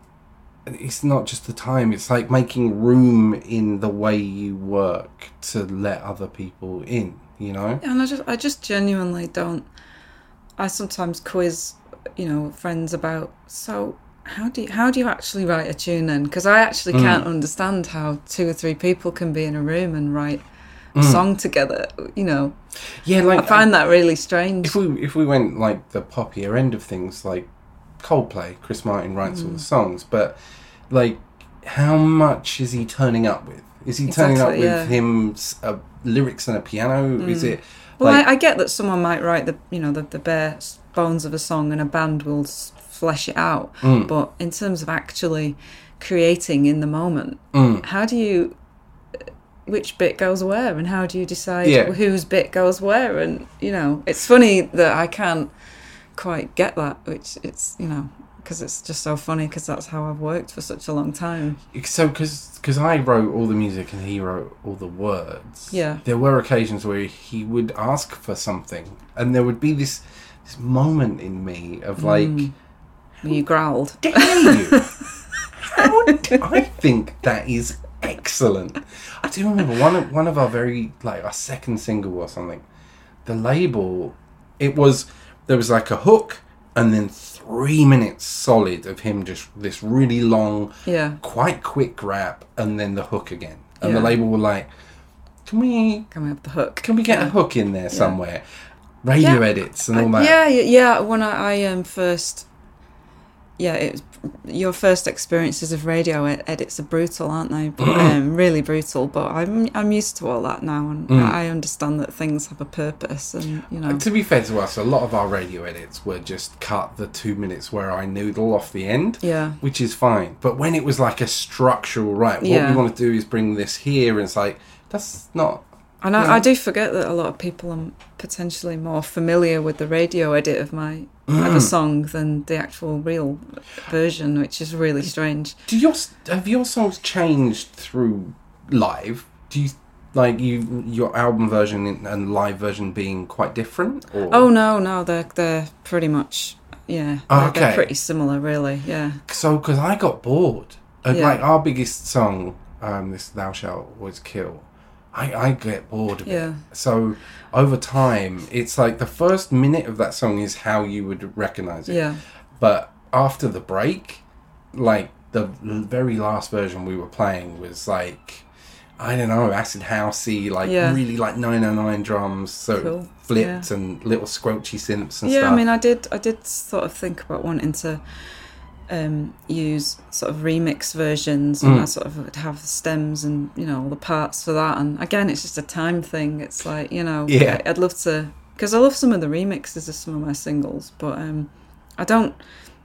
Speaker 5: It's not just the time; it's like making room in the way you work to let other people in. You know,
Speaker 8: and I just I just genuinely don't. I sometimes quiz, you know, friends about so. How do you, how do you actually write a tune then? Because I actually mm. can't understand how two or three people can be in a room and write a mm. song together. You know,
Speaker 5: yeah, like
Speaker 8: I find uh, that really strange.
Speaker 5: If we if we went like the poppier end of things, like Coldplay, Chris Martin writes mm. all the songs, but like, how much is he turning up with? Is he
Speaker 8: exactly,
Speaker 5: turning up with
Speaker 8: yeah.
Speaker 5: him uh, lyrics and a piano? Mm. Is it?
Speaker 8: Well,
Speaker 5: like,
Speaker 8: I, I get that someone might write the you know the, the bare bones of a song and a band will flesh it out, mm. but in terms of actually creating in the moment,
Speaker 5: mm.
Speaker 8: how do you, which bit goes where, and how do you decide
Speaker 5: yeah.
Speaker 8: whose bit goes where? And you know, it's funny that I can't quite get that, which it's, you know, because it's just so funny, because that's how I've worked for such a long time.
Speaker 5: So because because I wrote all the music and he wrote all the words,
Speaker 8: yeah,
Speaker 5: there were occasions where he would ask for something, and there would be this this moment in me of like, mm.
Speaker 8: you growled.
Speaker 5: Dare you? How d- I think that is excellent. I do remember one of one of our very like our second single or something. The label, it was there was like a hook and then three minutes solid of him just this really long,
Speaker 8: yeah.
Speaker 5: quite quick rap, and then the hook again. And
Speaker 8: yeah.
Speaker 5: the label were like, "Can we?
Speaker 8: Can we have the hook?
Speaker 5: Can we get
Speaker 8: yeah.
Speaker 5: a hook in there somewhere?" Yeah. Radio
Speaker 8: yeah.
Speaker 5: edits and all that.
Speaker 8: Yeah, yeah. When I, I um first, yeah, it was, your first experiences of radio ed- edits are brutal, aren't they? But, um, really brutal. But I'm I'm used to all that now, and mm. I understand that things have a purpose. And you know,
Speaker 5: and to be fair to us, a lot of our radio edits were just cut the two minutes where I noodle off the end.
Speaker 8: Yeah,
Speaker 5: which is fine. But when it was like a structural, right, what
Speaker 8: yeah.
Speaker 5: we want to do is bring this here, and it's like that's not.
Speaker 8: And I,
Speaker 5: you know.
Speaker 8: I do forget that a lot of people are potentially more familiar with the radio edit of my mm. of a song than the actual real version, which is really strange.
Speaker 5: Do your have your songs changed through live? Do you like you your album version and live version being quite different? Or?
Speaker 8: Oh no, no, they're they're pretty much yeah, they're,
Speaker 5: okay.
Speaker 8: they're pretty similar, really. Yeah.
Speaker 5: So because I got bored, and
Speaker 8: yeah.
Speaker 5: like our biggest song, um, this "Thou Shalt Always Kill." I, I get bored of
Speaker 8: yeah.
Speaker 5: it. So over time, it's like the first minute of that song is how you would recognise it.
Speaker 8: Yeah.
Speaker 5: But after the break, like the very last version we were playing was like, I don't know, acid housey, like
Speaker 8: yeah.
Speaker 5: really like nine oh nine drums, so
Speaker 8: cool.
Speaker 5: flipped
Speaker 8: yeah.
Speaker 5: and little squelchy synths and
Speaker 8: yeah,
Speaker 5: stuff.
Speaker 8: Yeah, I mean, I did, I did sort of think about wanting to um, use sort of remix versions, and
Speaker 5: mm.
Speaker 8: I sort of would have the stems and, you know, all the parts for that. And again, it's just a time thing. It's like, you know,
Speaker 5: yeah.
Speaker 8: I'd love to, because I love some of the remixes of some of my singles, but um, I don't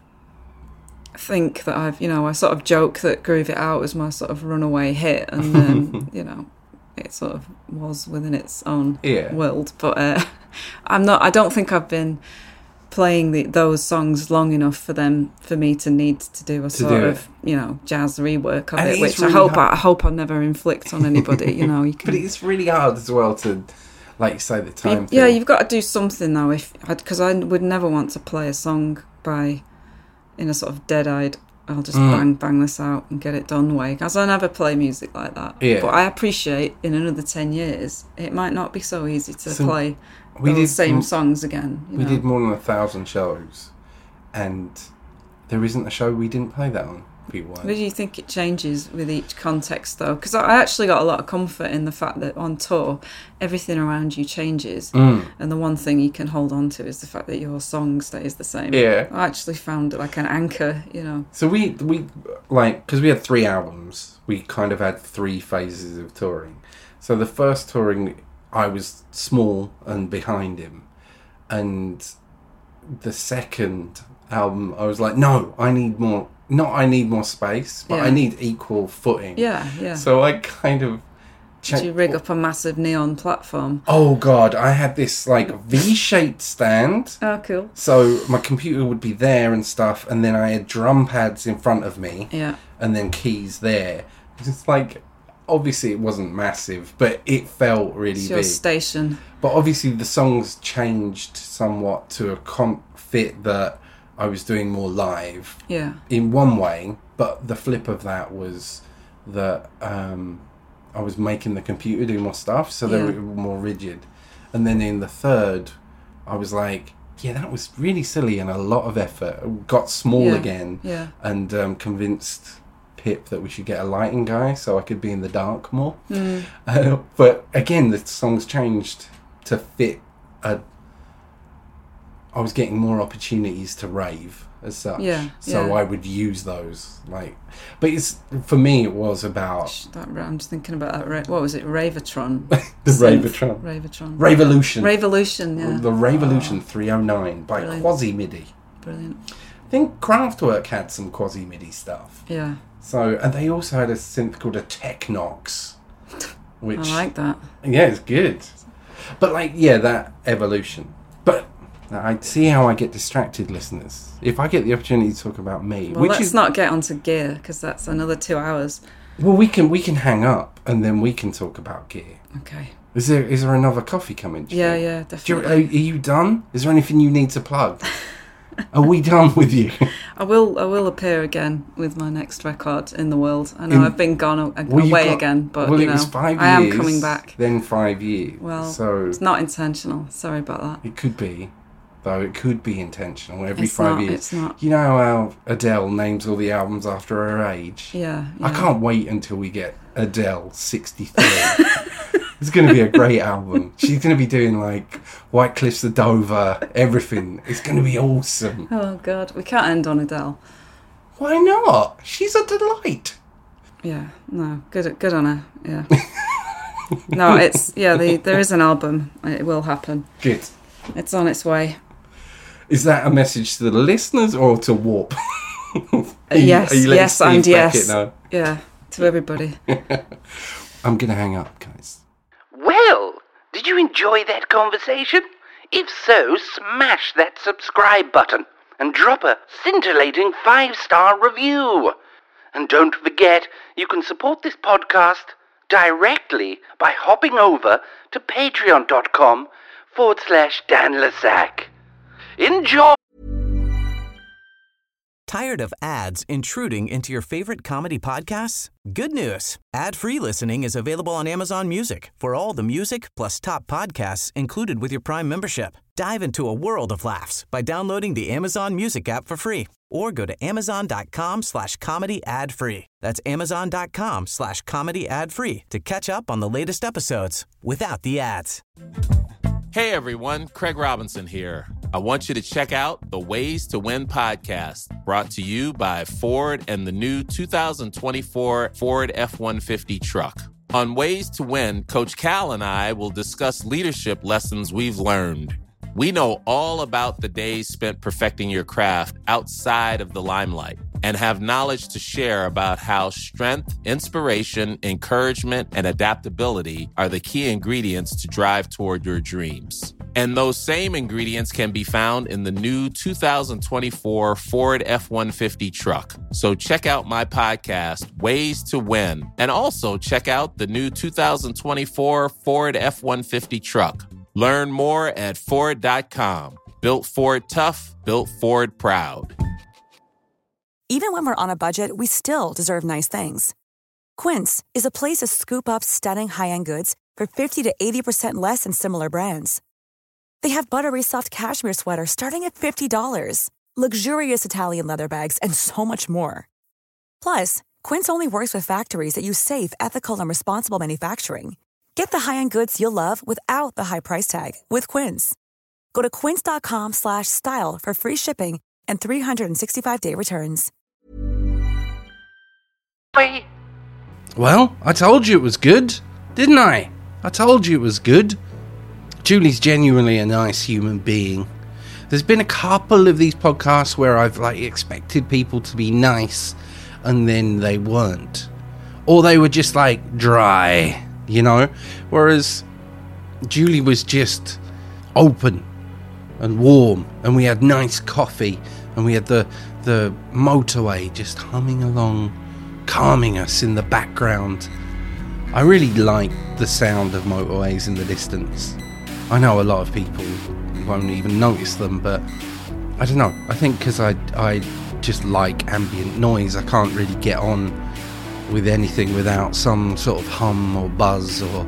Speaker 8: think that I've, you know, I sort of joke that Groove It Out was my sort of runaway hit, and then, you know, it sort of was within its own
Speaker 5: yeah.
Speaker 8: world. But uh, I'm not, I don't think I've been playing the, those songs long enough for them for me to need to do a
Speaker 5: to
Speaker 8: sort
Speaker 5: do
Speaker 8: of you know jazz rework of
Speaker 5: and
Speaker 8: it,
Speaker 5: it
Speaker 8: which
Speaker 5: really
Speaker 8: I hope
Speaker 5: hard.
Speaker 8: I, I hope I never inflict on anybody. You know, you can.
Speaker 5: But it's really hard as well to, like you say, the time.
Speaker 8: You,
Speaker 5: thing.
Speaker 8: yeah, you've got to do something though. If because I would never want to play a song by in a sort of dead-eyed, I'll just mm. bang bang this out and get it done way. Because I never play music like that.
Speaker 5: Yeah.
Speaker 8: But I appreciate in another ten years it might not be so easy to
Speaker 5: so
Speaker 8: play.
Speaker 5: We
Speaker 8: those
Speaker 5: did
Speaker 8: same
Speaker 5: m-
Speaker 8: songs again. You
Speaker 5: we
Speaker 8: know?
Speaker 5: did more than a thousand shows, and there isn't a show we didn't play that on. People
Speaker 8: But do you think it changes with each context, though? Because I actually got a lot of comfort in the fact that on tour, everything around you changes,
Speaker 5: mm.
Speaker 8: and the one thing you can hold on to is the fact that your song stays the same.
Speaker 5: Yeah,
Speaker 8: I actually found it like an anchor, you know.
Speaker 5: So we we like because we had three albums, we kind of had three phases of touring. So the first touring, I was small and behind him, and the second album I was like, no, I need more, not I need more space, but
Speaker 8: yeah.
Speaker 5: I need equal footing.
Speaker 8: Yeah, yeah.
Speaker 5: So I kind of
Speaker 8: Did you rig up a massive neon platform?
Speaker 5: Oh god, I had this like V-shaped stand.
Speaker 8: Oh, cool.
Speaker 5: So my computer would be there and stuff, and then I had drum pads in front of me.
Speaker 8: Yeah.
Speaker 5: And then keys there. It's like, obviously it wasn't massive, but it felt really
Speaker 8: it's your
Speaker 5: big.
Speaker 8: Station.
Speaker 5: But obviously the songs changed somewhat to a con- fit that I was doing more live.
Speaker 8: Yeah.
Speaker 5: In one way, but the flip of that was that um, I was making the computer do more stuff, so they
Speaker 8: yeah.
Speaker 5: were more rigid. And then in the third, I was like, yeah, that was really silly and a lot of effort. Got small
Speaker 8: yeah.
Speaker 5: again.
Speaker 8: Yeah.
Speaker 5: And um, convinced Pip that we should get a lighting guy so I could be in the dark more.
Speaker 8: Mm.
Speaker 5: Uh, but again, the songs changed to fit a... I was getting more opportunities to rave as such.
Speaker 8: Yeah,
Speaker 5: so
Speaker 8: yeah.
Speaker 5: I would use those. like. But it's for me, it was about...
Speaker 8: That, I'm just thinking about that. Ra- what was it? Ravetron?
Speaker 5: the
Speaker 8: Synth.
Speaker 5: Ravetron.
Speaker 8: Ravetron.
Speaker 5: Revolution.
Speaker 8: Revolution, yeah.
Speaker 5: The Revolution oh. three oh nine by
Speaker 8: Brilliant.
Speaker 5: Quasi MIDI.
Speaker 8: Brilliant.
Speaker 5: I think Kraftwerk had some Quasi MIDI stuff.
Speaker 8: Yeah.
Speaker 5: So, and they also had a synth called a Technox, which
Speaker 8: I like that.
Speaker 5: Yeah, it's good. But like, yeah, that evolution. But I see how I get distracted, listeners. If I get the opportunity to talk about me,
Speaker 8: well,
Speaker 5: which
Speaker 8: let's
Speaker 5: is
Speaker 8: not get onto gear because that's another two hours.
Speaker 5: Well, we can we can hang up and then we can talk about gear.
Speaker 8: Okay.
Speaker 5: Is there is there another coffee coming? Do you
Speaker 8: yeah,
Speaker 5: think?
Speaker 8: yeah,
Speaker 5: Do
Speaker 8: definitely.
Speaker 5: you, are, are you done? Is there anything you need to plug? Are we done with you?
Speaker 8: I will. I will appear again with my next record in the world. I know
Speaker 5: In,
Speaker 8: I've been gone a,
Speaker 5: well,
Speaker 8: away
Speaker 5: got,
Speaker 8: again, but
Speaker 5: well,
Speaker 8: you
Speaker 5: it
Speaker 8: know,
Speaker 5: was five
Speaker 8: I
Speaker 5: years,
Speaker 8: am coming back.
Speaker 5: Then five years.
Speaker 8: Well,
Speaker 5: so
Speaker 8: it's not intentional. Sorry about that.
Speaker 5: It could be, though. It could be intentional. Every
Speaker 8: it's
Speaker 5: five
Speaker 8: not,
Speaker 5: years.
Speaker 8: It's not.
Speaker 5: You know how Adele names all the albums after her age?
Speaker 8: Yeah. yeah.
Speaker 5: I can't wait until we get Adele sixty-three. It's going to be a great album. She's going to be doing like White Cliffs of Dover, everything. It's going to be awesome.
Speaker 8: Oh, God. We can't end on Adele.
Speaker 5: Why not? She's a delight.
Speaker 8: Yeah, no, good good on her, yeah. No, it's, yeah, the, there is an album. It will happen.
Speaker 5: Good.
Speaker 8: It's on its way.
Speaker 5: Is that a message to the listeners or to Warp?
Speaker 8: Uh, yes,
Speaker 5: you,
Speaker 8: yes,
Speaker 5: Steve
Speaker 8: and yes.
Speaker 5: Now?
Speaker 8: Yeah, to everybody.
Speaker 5: I'm going to hang up, guys.
Speaker 4: Well, did you enjoy that conversation? If so, smash that subscribe button and drop a scintillating five-star review. And don't forget, you can support this podcast directly by hopping over to patreon.com forward slash Dan Lesac. Enjoy!
Speaker 3: Tired of ads intruding into your favorite comedy podcasts? Good news. Ad-free listening is available on Amazon Music for all the music plus top podcasts included with your Prime membership. Dive into a world of laughs by downloading the Amazon Music app for free or go to amazon.com slash comedy ad free. That's amazon.com slash comedy ad free to catch up on the latest episodes without the ads.
Speaker 9: Hey everyone, Craig Robinson here. I want you to check out the Ways to Win podcast, brought to you by Ford and the new two thousand twenty-four Ford F one fifty truck. On Ways to Win, Coach Cal and I will discuss leadership lessons we've learned. We know all about the days spent perfecting your craft outside of the limelight and have knowledge to share about how strength, inspiration, encouragement, and adaptability are the key ingredients to drive toward your dreams. And those same ingredients can be found in the new two thousand twenty-four Ford F one fifty truck. So check out my podcast, Ways to Win, and also check out the new two thousand twenty-four Ford F one fifty truck. Learn more at Ford dot com. Built Ford tough, built Ford proud.
Speaker 10: Even when we're on a budget, we still deserve nice things. Quince is a place to scoop up stunning high-end goods for fifty to eighty percent less than similar brands. They have buttery soft cashmere sweaters starting at fifty dollars, luxurious Italian leather bags, and so much more. Plus, Quince only works with factories that use safe, ethical, and responsible manufacturing. Get the high-end goods you'll love without the high price tag with Quince. Go to quince.com slash style for free shipping and three sixty-five day returns.
Speaker 5: Well, I told you it was good, didn't I? I told you it was good. Julie's genuinely a nice human being. There's been a couple of these podcasts where I've like expected people to be nice and then they weren't. Or they were just like dry, you know? Whereas Julie was just open and warm, and we had nice coffee, and we had the the motorway just humming along, calming us in the background. I really like the sound of motorways in the distance. I know a lot of people won't even notice them, but I don't know. I think because I, I just like ambient noise. I can't really get on with anything without some sort of hum or buzz or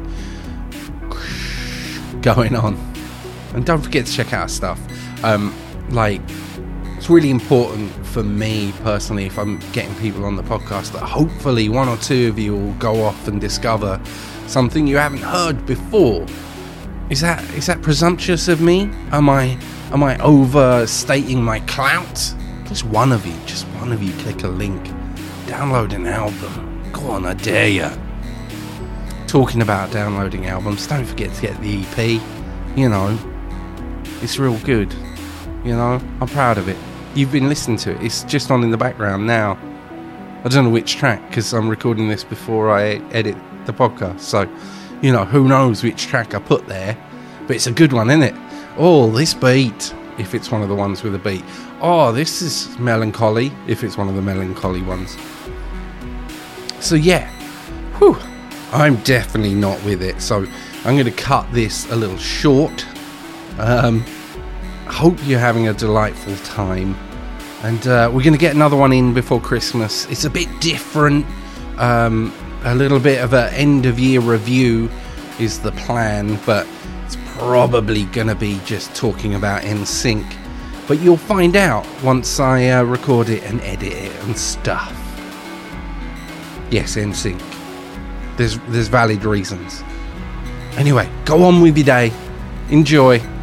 Speaker 5: going on. And don't forget to check out our stuff. Um, like, it's really important for me personally, if I'm getting people on the podcast, that hopefully one or two of you will go off and discover something you haven't heard before. Is that is that presumptuous of me? Am I am I overstating my clout? Just one of you, just one of you click a link, download an album. Go on, I dare you. Talking about downloading albums, don't forget to get the E P. You know, it's real good. You know, I'm proud of it. You've been listening to it. It's just on in the background now. I don't know which track, because I'm recording this before I edit the podcast. So, you know, who knows which track I put there. But it's a good one, isn't it? Oh, this beat, if it's one of the ones with a beat. Oh, this is melancholy, if it's one of the melancholy ones. So, yeah. Whew. I'm definitely not with it. So, I'm going to cut this a little short. Um... Hope you're having a delightful time, and uh, we're going to get another one in before Christmas. It's a bit different, um, a little bit of an end of year review is the plan, but it's probably gonna be just talking about N Sync, but you'll find out once I uh, record it and edit it and stuff. Yes, N Sync. There's there's valid reasons. Anyway, go on with your day. Enjoy.